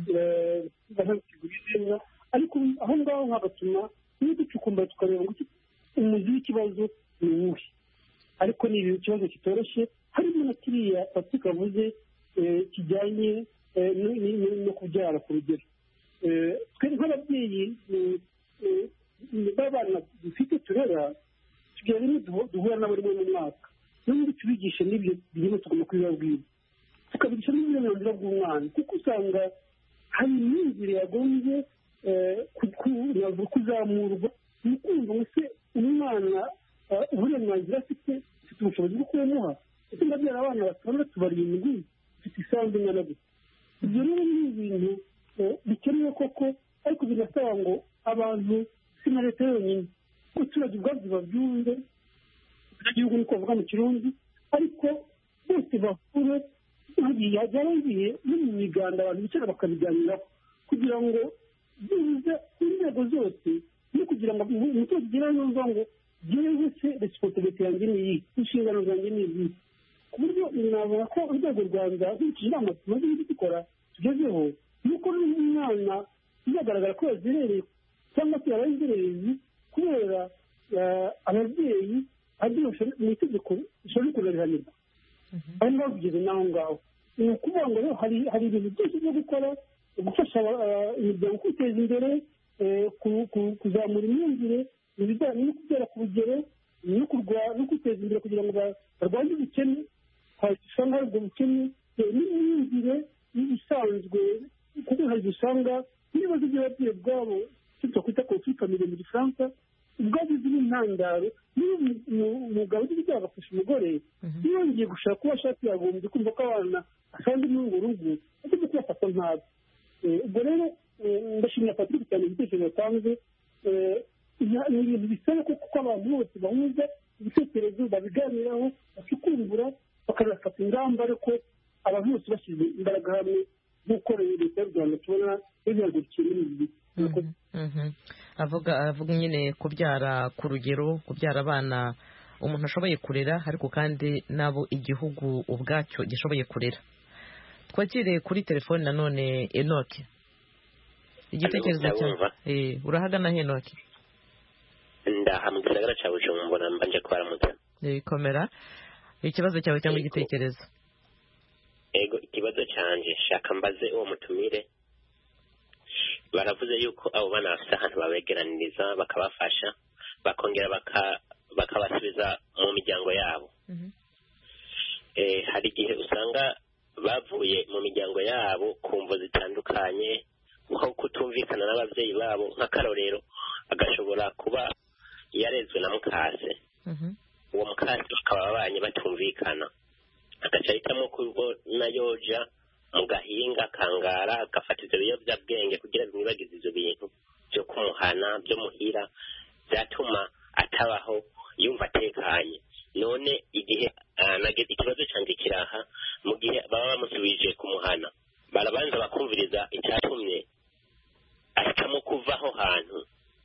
neza. Ariko aho ngaho hagatuma ducukumbura tukareba ngo umuzi w'ikibazo ni uwuhe, ariko ni ikibazo kitoroshye. Harimo na kiriya Patrick avuze kijyanye no kubyara ku rugero. Twe nk'ababyeyi b'abana dufite turera, tugira rimwe duhura nabo rimwe mu mwaka, n'ubundi tubigishe n'ibyo birimo tugomba kubibabwira, tukabigisha n'uburenganzira bw'umwana, kuko usanga hari imyumvire yagombye kuzamurwa mu kumva ngo se umwana uburenganzira afite ubushobozi bwo kuyamuha. Ese ndabyara abana 6-7 ufite isambu ingana gute? Ibyo rero ni ibintu bikenewe koko, ariko binasaba ngo abantu, si na leta yonyine, abaturage ubwabyo babyumve, igihugu niko bavuga mu Kirundi, ariko bose bahure byarangiye no mu miganda abantu bicara bakabiganiraho kugira ngo bize ku nzego zose, no kugira ngo umuturage ugere yumva ngo yewe se responsibility yanjye ni iyi, inshingano zanjye ni izi, ku buryo navuga ko urwego Rwanda nkurikije inama tumaze dukora tugezeho, nuko n'umwana bizagaragara ko yazerereye cyangwa se yabaye inzererezi kubera ababyeyi mu itegeko rishobora kunaniranirwa ari naho bigeze n'aho ngaho. ni ukuvuga ngo hari ibintu byinshi byo gukora, gufasha imiryango kwiteza imbere, kuzamura imyumvire mu bijyanye no kugera ku rugero no kwiteza imbere kugira ngo barwanye ubukene. usanga hari ubwo bukene n'imyumvire isanzwe, kuko hari usanga n'ibibazo by'ababyeyi ubwabo twakwita konflikt mu gifaransa ubwabyo n'intandaro. niba umugabo uzi ibyaha agafasha umugore yongeye gushaka kuba ashaka, yagombye kumva ko abana asanzwe muri urwo rugo agomba kubafata ntabi. ubwo rero ndashimira Patrick cyane igitekerezo yatanze. ni ibintu bisaba kuko abantu bose bahuza ibitekerezo babiganiraho bakikumbura bakanafata ingamba, ariko abantu bose bashyize imbaraga hamwe nk'uko leta y'u Rwanda tubona ibibazo bikiri avuga nyine kubyara ku rugero, kubyara abana umuntu ashoboye kurera, ariko kandi nabo igihugu ubwacyo gishoboye kurera. twakire kuri telefone nanone Enoch, igitekerezo cyawe urahagana Enoch? ndaha mu gisagara cya Bujumbura, mbanje kwaramutsa. komera ikibazo cyawe cyangwa igitekerezo? ego ikibazo cyanje shaka mbaze uwo mutumire. baravuze yuko abo bana bafite ahantu babegeraniriza bakabafasha, bakongera bakabasubiza mu miryango yabo. hari igihe usanga bavuye mu miryango yabo ku mvo zitandukanye, nko kutumvikana n'ababyeyi babo. nk'akarorero agashobora kuba yarezwe na mukase, uwo mukase bakaba babanye batumvikana, agaca ahitamo kubona yoja mu gahinga akangara agafata ibyo biyobyabwenge kugira bimwibagize ibyo bintu byo kumuhana byo muhira, byatuma atabaho yumva atekanye. none igihe ikibazo cyanjye kiraha, mu gihe baba bamusubije kumuhana barabanza bakumviriza icyatumye ahitamo kuva aho hantu.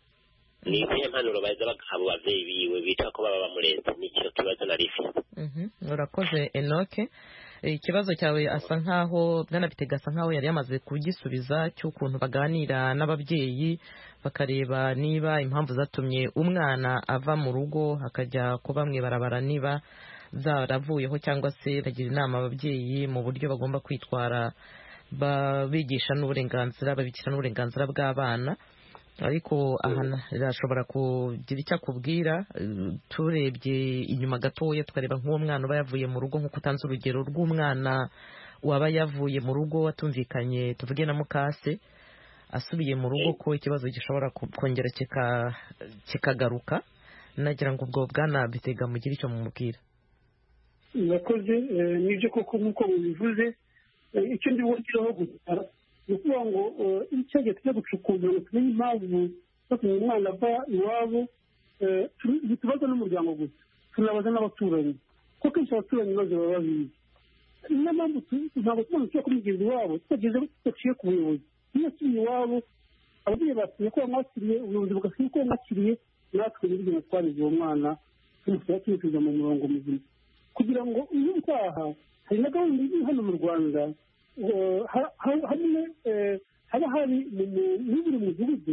ni izihe mpanuro baza bagaha abo babyeyi biwe bita ko baba bamureze? n'icyo kibazo narifite. urakoze Enoch. ikibazo cyawe asa nkaho Bwana Bitega asa nkaho yari yamaze kugisubiza, cy'ukuntu baganira n'ababyeyi bakareba niba impamvu zatumye umwana ava mu rugo hakajya kuba mu ibarabara niba zaravuyeho, cyangwa se bagira inama ababyeyi mu buryo bagomba kwitwara, babigisha n'uburenganzira bw'abana. ariko aha irashobora kugira icyo akubwira. turebye inyuma gatoya tukareba nk'uwo mwana uba yavuye mu rugo, nk'uko utanze urugero rw'umwana waba yavuye mu rugo watumvikanye, tuvuge na mukase, asubiye mu rugo ko ikibazo gishobora kongera kikagaruka. nagira ngo ubwo Bwana Bitega mugire icyo mumubwira. murakoze. n'ibyo koko nk'uko mubivuze, icyo ndi bwongeraho gusa ni ukuvuga ngo icyagiye tujya gucukumbura ngo tumenye impamvu zatumye umwana ava iwabo. ntitubaza n'umuryango gusa, tunabaza n'abaturanyi, kuko kenshi abaturanyi maze baba babizi. niyo mpamvu ntabwo tubona icyo kumugeza iwabo tudaciye ku buyobozi. niyo asubiye iwabo ababyeyi basubiye ko bamwakiriye, ubuyobozi bugasubiye ko bamwakiriye, natwe n'ibyo twarize uwo mwana tumusubiza mu murongo muzima, kugira ngo iyo utaha. hari na gahunda iri hano mu Rwanda, hamwe haba hari muri buri mudugudu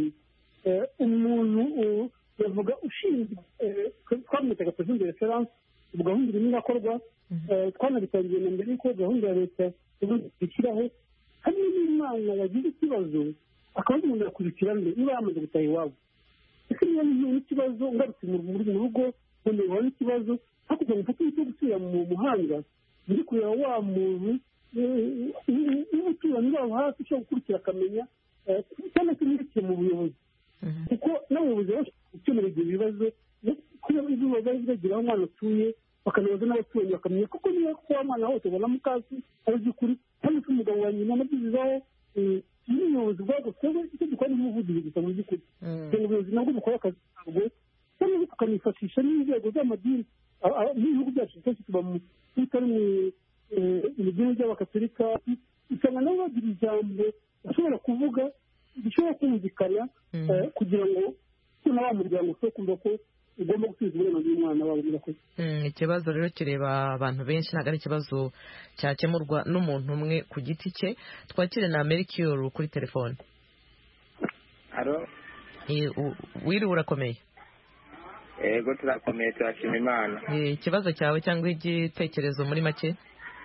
umuntu bavuga ushinzwe, twamwitaga president reference. ubu gahunda irimo irakorwa, twanabitangiye na mbere yuko gahunda ya leta ishyiraho. hamwe n'umwana yagize ikibazo akaba umuntu yakurikirana niba yamaze gutaha iwabo. ese niba n'ikibazo ngarutse mu rugo none ubona ikibazo, hakurya ngo mfate icyo gusubira mu muhanda, ndi kureba wa muntu n'umuturanyi wabo hafi ushobora gukurikira akamenya, cyangwa se n'irekeye mu buyobozi, kuko n'abayobozi bashobora gukemura ibyo bibazo. kubera ibyo bari bagira aho umwana atuye, bakanabaza n'abaturanyi bakamenya kuko niba wa mwana hose ubona mukasi ari by'ukuri, cyangwa se umugabo wa nyina nabyizaho. n'ubuyobozi bwabwo twebwe icyo dukora ni umuvugizi gusa mu by'ukuri, kugira ngo ubuyobozi nabwo bukore akazi kabwo, cyangwa se tukanifashisha n'inzego z'amadini. n'ibihugu byacu twese tuba tutari mu idini ry'abakatolika, usanga nabo bagira ijambo bashobora kuvuga bishobora kumvikana, kugira ngo na wa muryango ushobora kumva ko ugomba gusubiza uburenganzira bw'umwana wabo. murakoze. ikibazo rero kireba abantu benshi, ntabwo ari ikibazo cyakemurwa n'umuntu umwe ku giti cye. twakire na Melchior kuri telefone. Halo. wiriwe urakomeye? yego turakomeye turashima Imana. Ikibazo cyawe cyangwa igitekerezo muri make?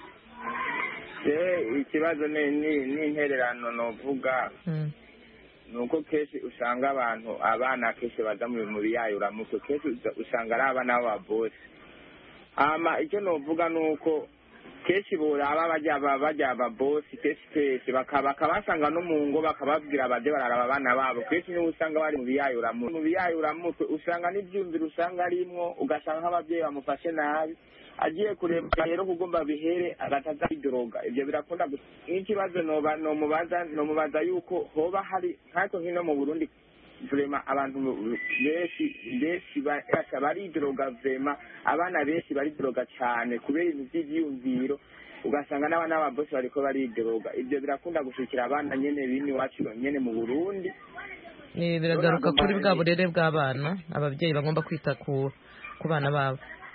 Ikibazo ni intererano novuga nuko kenshi usanga abana kenshi baza mu biyayuramutwe kenshi usanga ari abana b'ababosi. Icyo novuga nuko kenshi boraba bajya ababosi kenshi bakabasanga no mu ngo bakababwira baje bararaba abana babo. Kenshi niwe usanga bari mu biyayuramutwe usanga n'ibyumviro usanga arimwo, ugasanga nk'ababyeyi bamufashe nabi, agiye kureba rero kugomba bihere agataza idoroga. Ibyo birakunda n'ikibazo nomubaza yuko hoba hari nk'ako hino mu Burundi vrema abantu benshi bari idoroga, vrema abana benshi bari idoroga cyane kubera ibintu by'ibyumviro, ugasanga n'abana b'ababosi bariko bari idoroga. Ibyo birakunda gushikira abana nyene bini wacu nyene mu Burundi. Biragaruka kuri bwa burere bw'abana, ababyeyi bagomba kwita ku bana babo.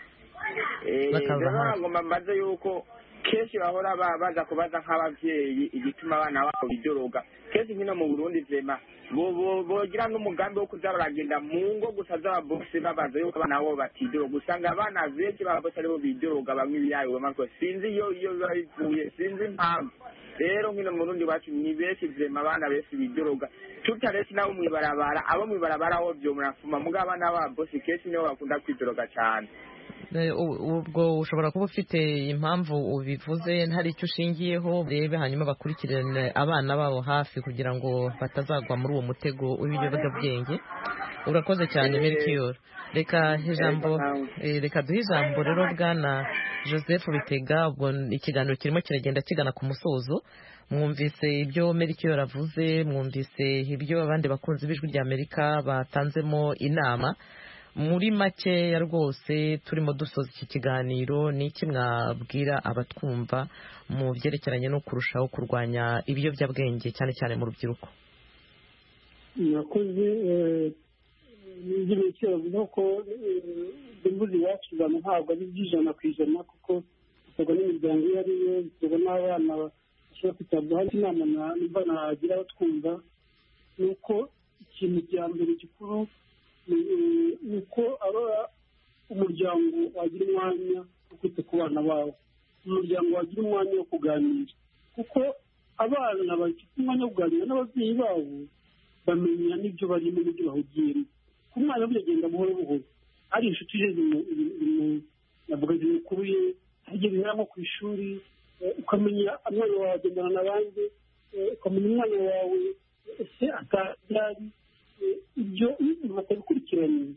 Ngomba mbaze yuko kenshi bahora baza kubaza nk'ababyeyi igituma abana babo bidoroga. Kenshi nkino mu Burundi vrema bogira n'umugambi wo kuza baragenda mu ngo gusa z'ababosi babaza yuko abana babo batidoroga. Usanga abana benshi b'ababosi aribo bidoroga, bamwe ibiyayuramutwe sinzi iyo biba bivuye, sinzi impamvu. Rero nkino mu Burundi wacu ni benshi vrema abana benshi bidoroga, tutaretse nabo mwibarabara, abo mwibarabara aho byo murafuma muga abana b'ababosi kenshi nibo bakunda kwidoroga cyane. Ubwo ushobora kuba ufite impamvu ubivuze, hari icyo ushingiyeho rebe, hanyuma bakurikirane abana babo hafi kugira ngo batazagwa muri uwo mutego w'ibiyobyabwenge. Urakoze cyane Melchior. Reka duhe ijambo rero bwana Joseph Bitega. Ubwo ikiganiro kirimo kiragenda kigana ku musozo. Mwumvise ibyo Melchior avuze, mwumvise ibyo abandi bakunzi b'Ijwi ry'Amerika batanzemo inama. Muri makeya rwose turimo dusoza iki kiganiro, ni iki mwabwira abatwumva mu byerekeranye no kurushaho kurwanya ibiyobyabwenge cyane cyane mu rubyiruko? Murakoze. N'ibyo bavuga ko imbuzi iwacu ntabwo ari iby'ijana ku ijana, kuko biterwa n'imiryango iyo ari yo, biterwa n'abana bashobora kwitabwaho. Inama nimba nagira abatwumva ni uko ikintu cya mbere gikuru ni uko umuryango wagira umwanya wo kwita ku bana bawo, umuryango wagira umwanya wo kuganira, kuko abana bafite umwanya wo kuganira n'ababyeyi babo bamenya n'ibyo barimo n'ibyo bahugiyemo. Ku mwana byagenda buhoro buhoro, ari inshuti ze navuga zimukuruye, agerera nko ku ishuri, ukamenya umwana wawe agendana n'abandi, ukamenya umwana wawe ese atabyari. Ibyo batabikurikiranye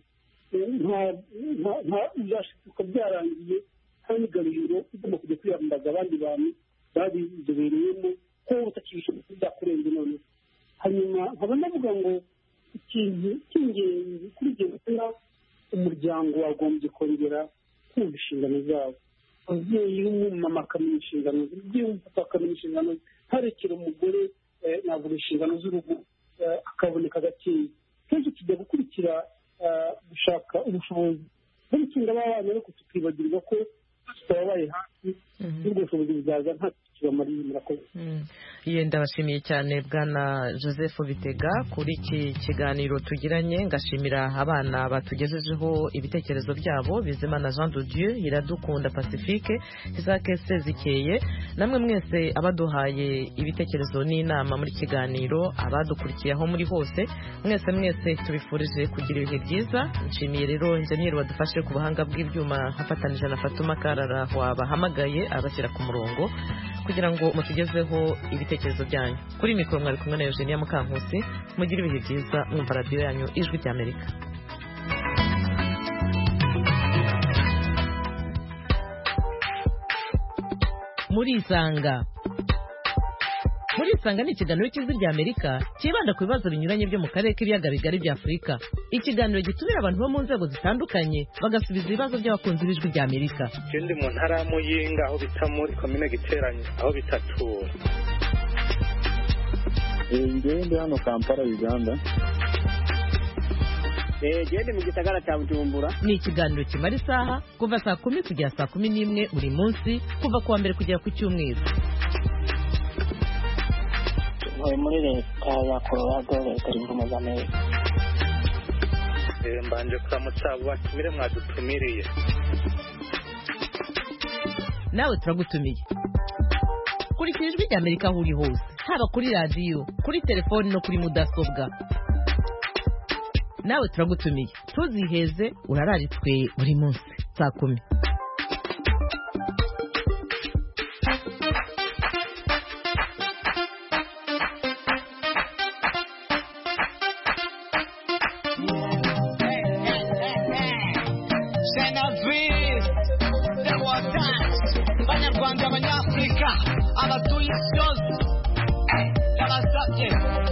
byashoboka byarangiye kandi igaruriro igomba kujya kwiyambaza abandi bantu babizobereyemo ko utakibishoboye byakurenze none. Hanyuma nkaba navuga ngo ikintu cy'ingenzi kuri ibyo gutuma umuryango wagombye kongera kumva inshingano zabo. Ababyeyi w'umumama akamenya inshingano ze, umubyeyi w'umupapa akamenya inshingano ze, ntarekere umugore navuga inshingano z'urugo akaboneka gakeya. Kenshi tujya gukurikira gushaka ubushobozi bwo gutunga abana, ariko tukibagirwa ko tutababaye hafi y'ubwo bushobozi buzaza nta kibamariye. Murakoze. Ndabashimiye cyane bwana Joseph Bitega kuri iki kiganiro tugiranye. Ngashimira abana batugejejeho ibitekerezo byabo, Bizimana Jean de Dieu, Iradukunda Pacifique, Isaac Sezikeye, namwe mwese abaduhaye ibitekerezo n'inama muri kiganiro, abadukurikiye aho muri hose, mwese tubifurije kugira ibihe byiza. Nshimiye rero injeniyeri wadufashe ku buhanga bw'ibyuma hafatanije na Fatuma Karara wabahamagaye abashyira ku murongo kugira ngo mutugezeho ibitekerezo byanyu. Kuri mikoro mwari kumwe na Eugenia Mukankusi. Mugire ibihe byiza mwumva radiyo yanyu Ijwi ry'Amerika. Murisanga ni ikiganiro cy'Ijwi ry'Amerika kibanda ku bibazo binyuranye byo mu karere k'ibiyaga bigari bya Afurika. Ikiganiro gitumira abantu bo mu nzego zitandukanye bagasubiza ibibazo by'abakunzi b'Ijwi ry'Amerika. Ndi mu ntara ya Muyinga aho bita muri komine Giteranye aho bitatura. Ndi hano Kampala, Uganda. Gende mu gisagara cya Bujumbura. Ni ikiganiro kimara isaha kuva saa 10 kugera saa 11 buri munsi, kuva kuwa mbere kugera ku cyumweru. Muri leta ya Colorado, leta y'Ubumwe bw'Amerika. mbanje kuramutsa abo batumire mwadutumiriye. nawe turagutumiye. Kurikira Ijwi ry'Amerika aho uri hose, haba kuri radiyo, kuri telefoni no kuri mudasobwa. nawe turagutumiye, ntuziheze, urararitswe buri munsi saa 10. Abanyarwanda, Abanyafurika, abatuye byose yabasabye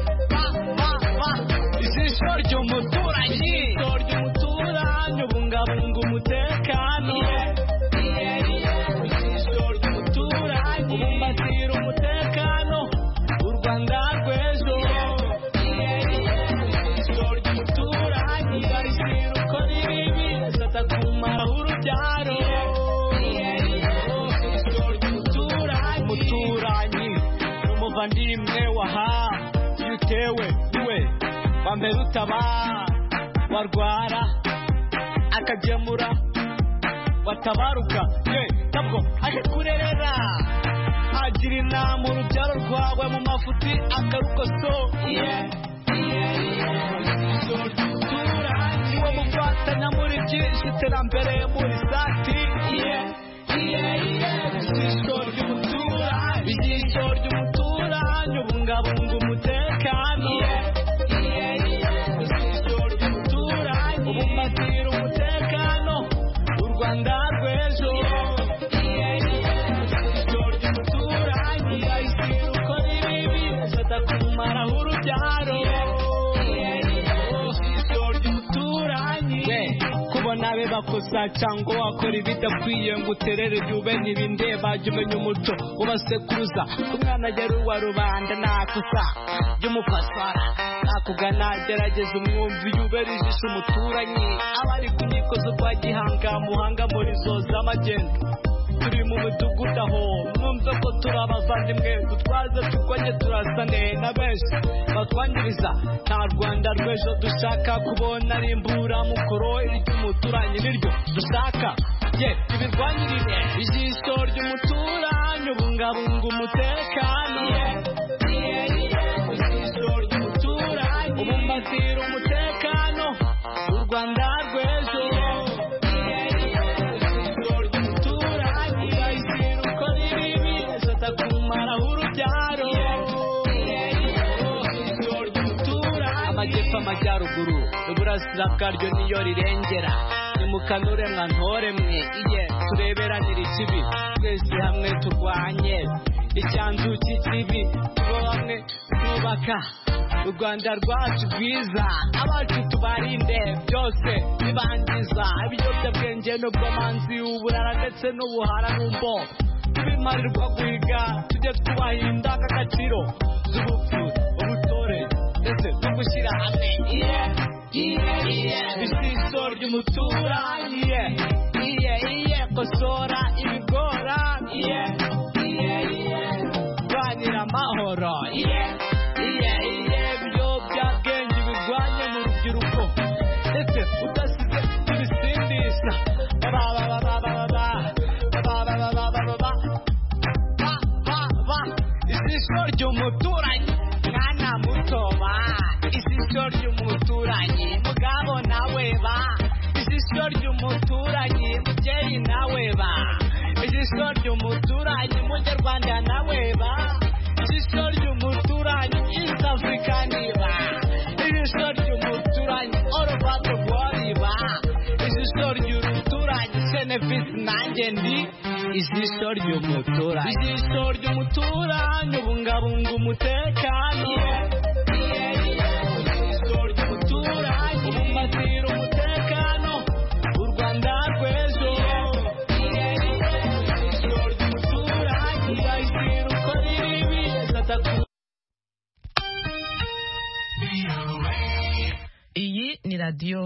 ijisho ry'umuturanyi, ubungabunga umutekano, ijisho ry'umuturanyi, ubumbatira umutekano, u Rwanda rw'ejo, ijisho ry'umuturanyi, barishyira uko ribibi, satakumaraho urubyaro, umuturanyi n'umuvandimwe waha, iyo utewe niwe wambere utaba, warwara akagemura, watabaruka ntabwo aje kurerera, agira inama urubyaro rwawe mu mafuti akarukoso, niwo mufatanya muri byinshi, iterambere muri sati, ijisho ry'umuturanyi, ijisho ry'umuturanyi, ubungabunga umutekano, ijisho ry'umuturanyi, ubumbatira umutekano, u Rwanda rw'ejo, ijisho ry'umuturanyi, barishyira uko ribibi, satakumaraho urubyaro, ijisho ry'umuturanyi, kubona be bakosa cyangwa wakora ibidakwiye ngo uterere byube ntibindeba, jya umenya umuco ubasekuruza, umwana agera uwa rubanda nakusa, jya umukosora nakugana, gerageza umwumvi, yubera ijisho umuturanyi, abari ku nkiko z'urwa Gihanga, Muhanga muri zo z'amagendo, turi mu midugudu aho mwumve ko turi abavandimwe, dutwaze turwanye turasane na benshi batwangiriza, nta Rwanda rw'ejo dushaka kubona, ari imburamukoro, iry'umuturanyi niryo dushaka, ibirwanyirire, ijisho ry'umuturanyi, ubungabunga umutekano, ijisho ry'umuturanyi, ubumbatira umutekano, u Rwanda rw'ejo, ijisho ry'umuturanyi, barishyira uko ribibi, satakumaraho urubyaro, ijisho ry'umuturanyi, amajyepfo amajyaruguru, iburasira bwaryo niyo rirengera, nimukanure mwantore mwe, tureberanire ikibi, twese hamwe turwanye icyanzu cy'ikibi, tuba bamwe twubaka u Rwanda rwacu rwiza, abacu tubarinde byose bibangiza, ibiyobyabwenge n'ubwomanzi, uburara ndetse n'ubuhara n'umbo, tubimarirwa guhiga, tujye twubahinda agaciro z'ubupfu, ubutore ndetse no gushyira hamwe, ijisho ry'umuturanyi, kosora ibigora, rwanira amahoro, ibiyobyabwenge birwanye mu rubyiruko, ndetse udasize ibisindisha, ijisho ry'umuturanyi, mwana mutoba, ijisho ry'umuturanyi, mugabo nawe ba, ijisho ry'umuturanyi, mubyeyi nawe ba, ijisho ry'umuturanyi, munyarwanda nawe ba, ijisho ry'umuturanyi, East African ba, ijisho ry'umuturanyi, all over the world ba, ijisho ry'umuturanyi, Senefis nanjye ndi ijisho ry'umuturanyi, ijisho ry'umuturanyi, ubungabunga umutekano, ijisho ry'umuturanyi, ubumbatira umutekano, u Rwanda rw'ejo, ijisho ry'umuturanyi, barishyira uko ribibi, satakumaraho. Iyi ni radiyo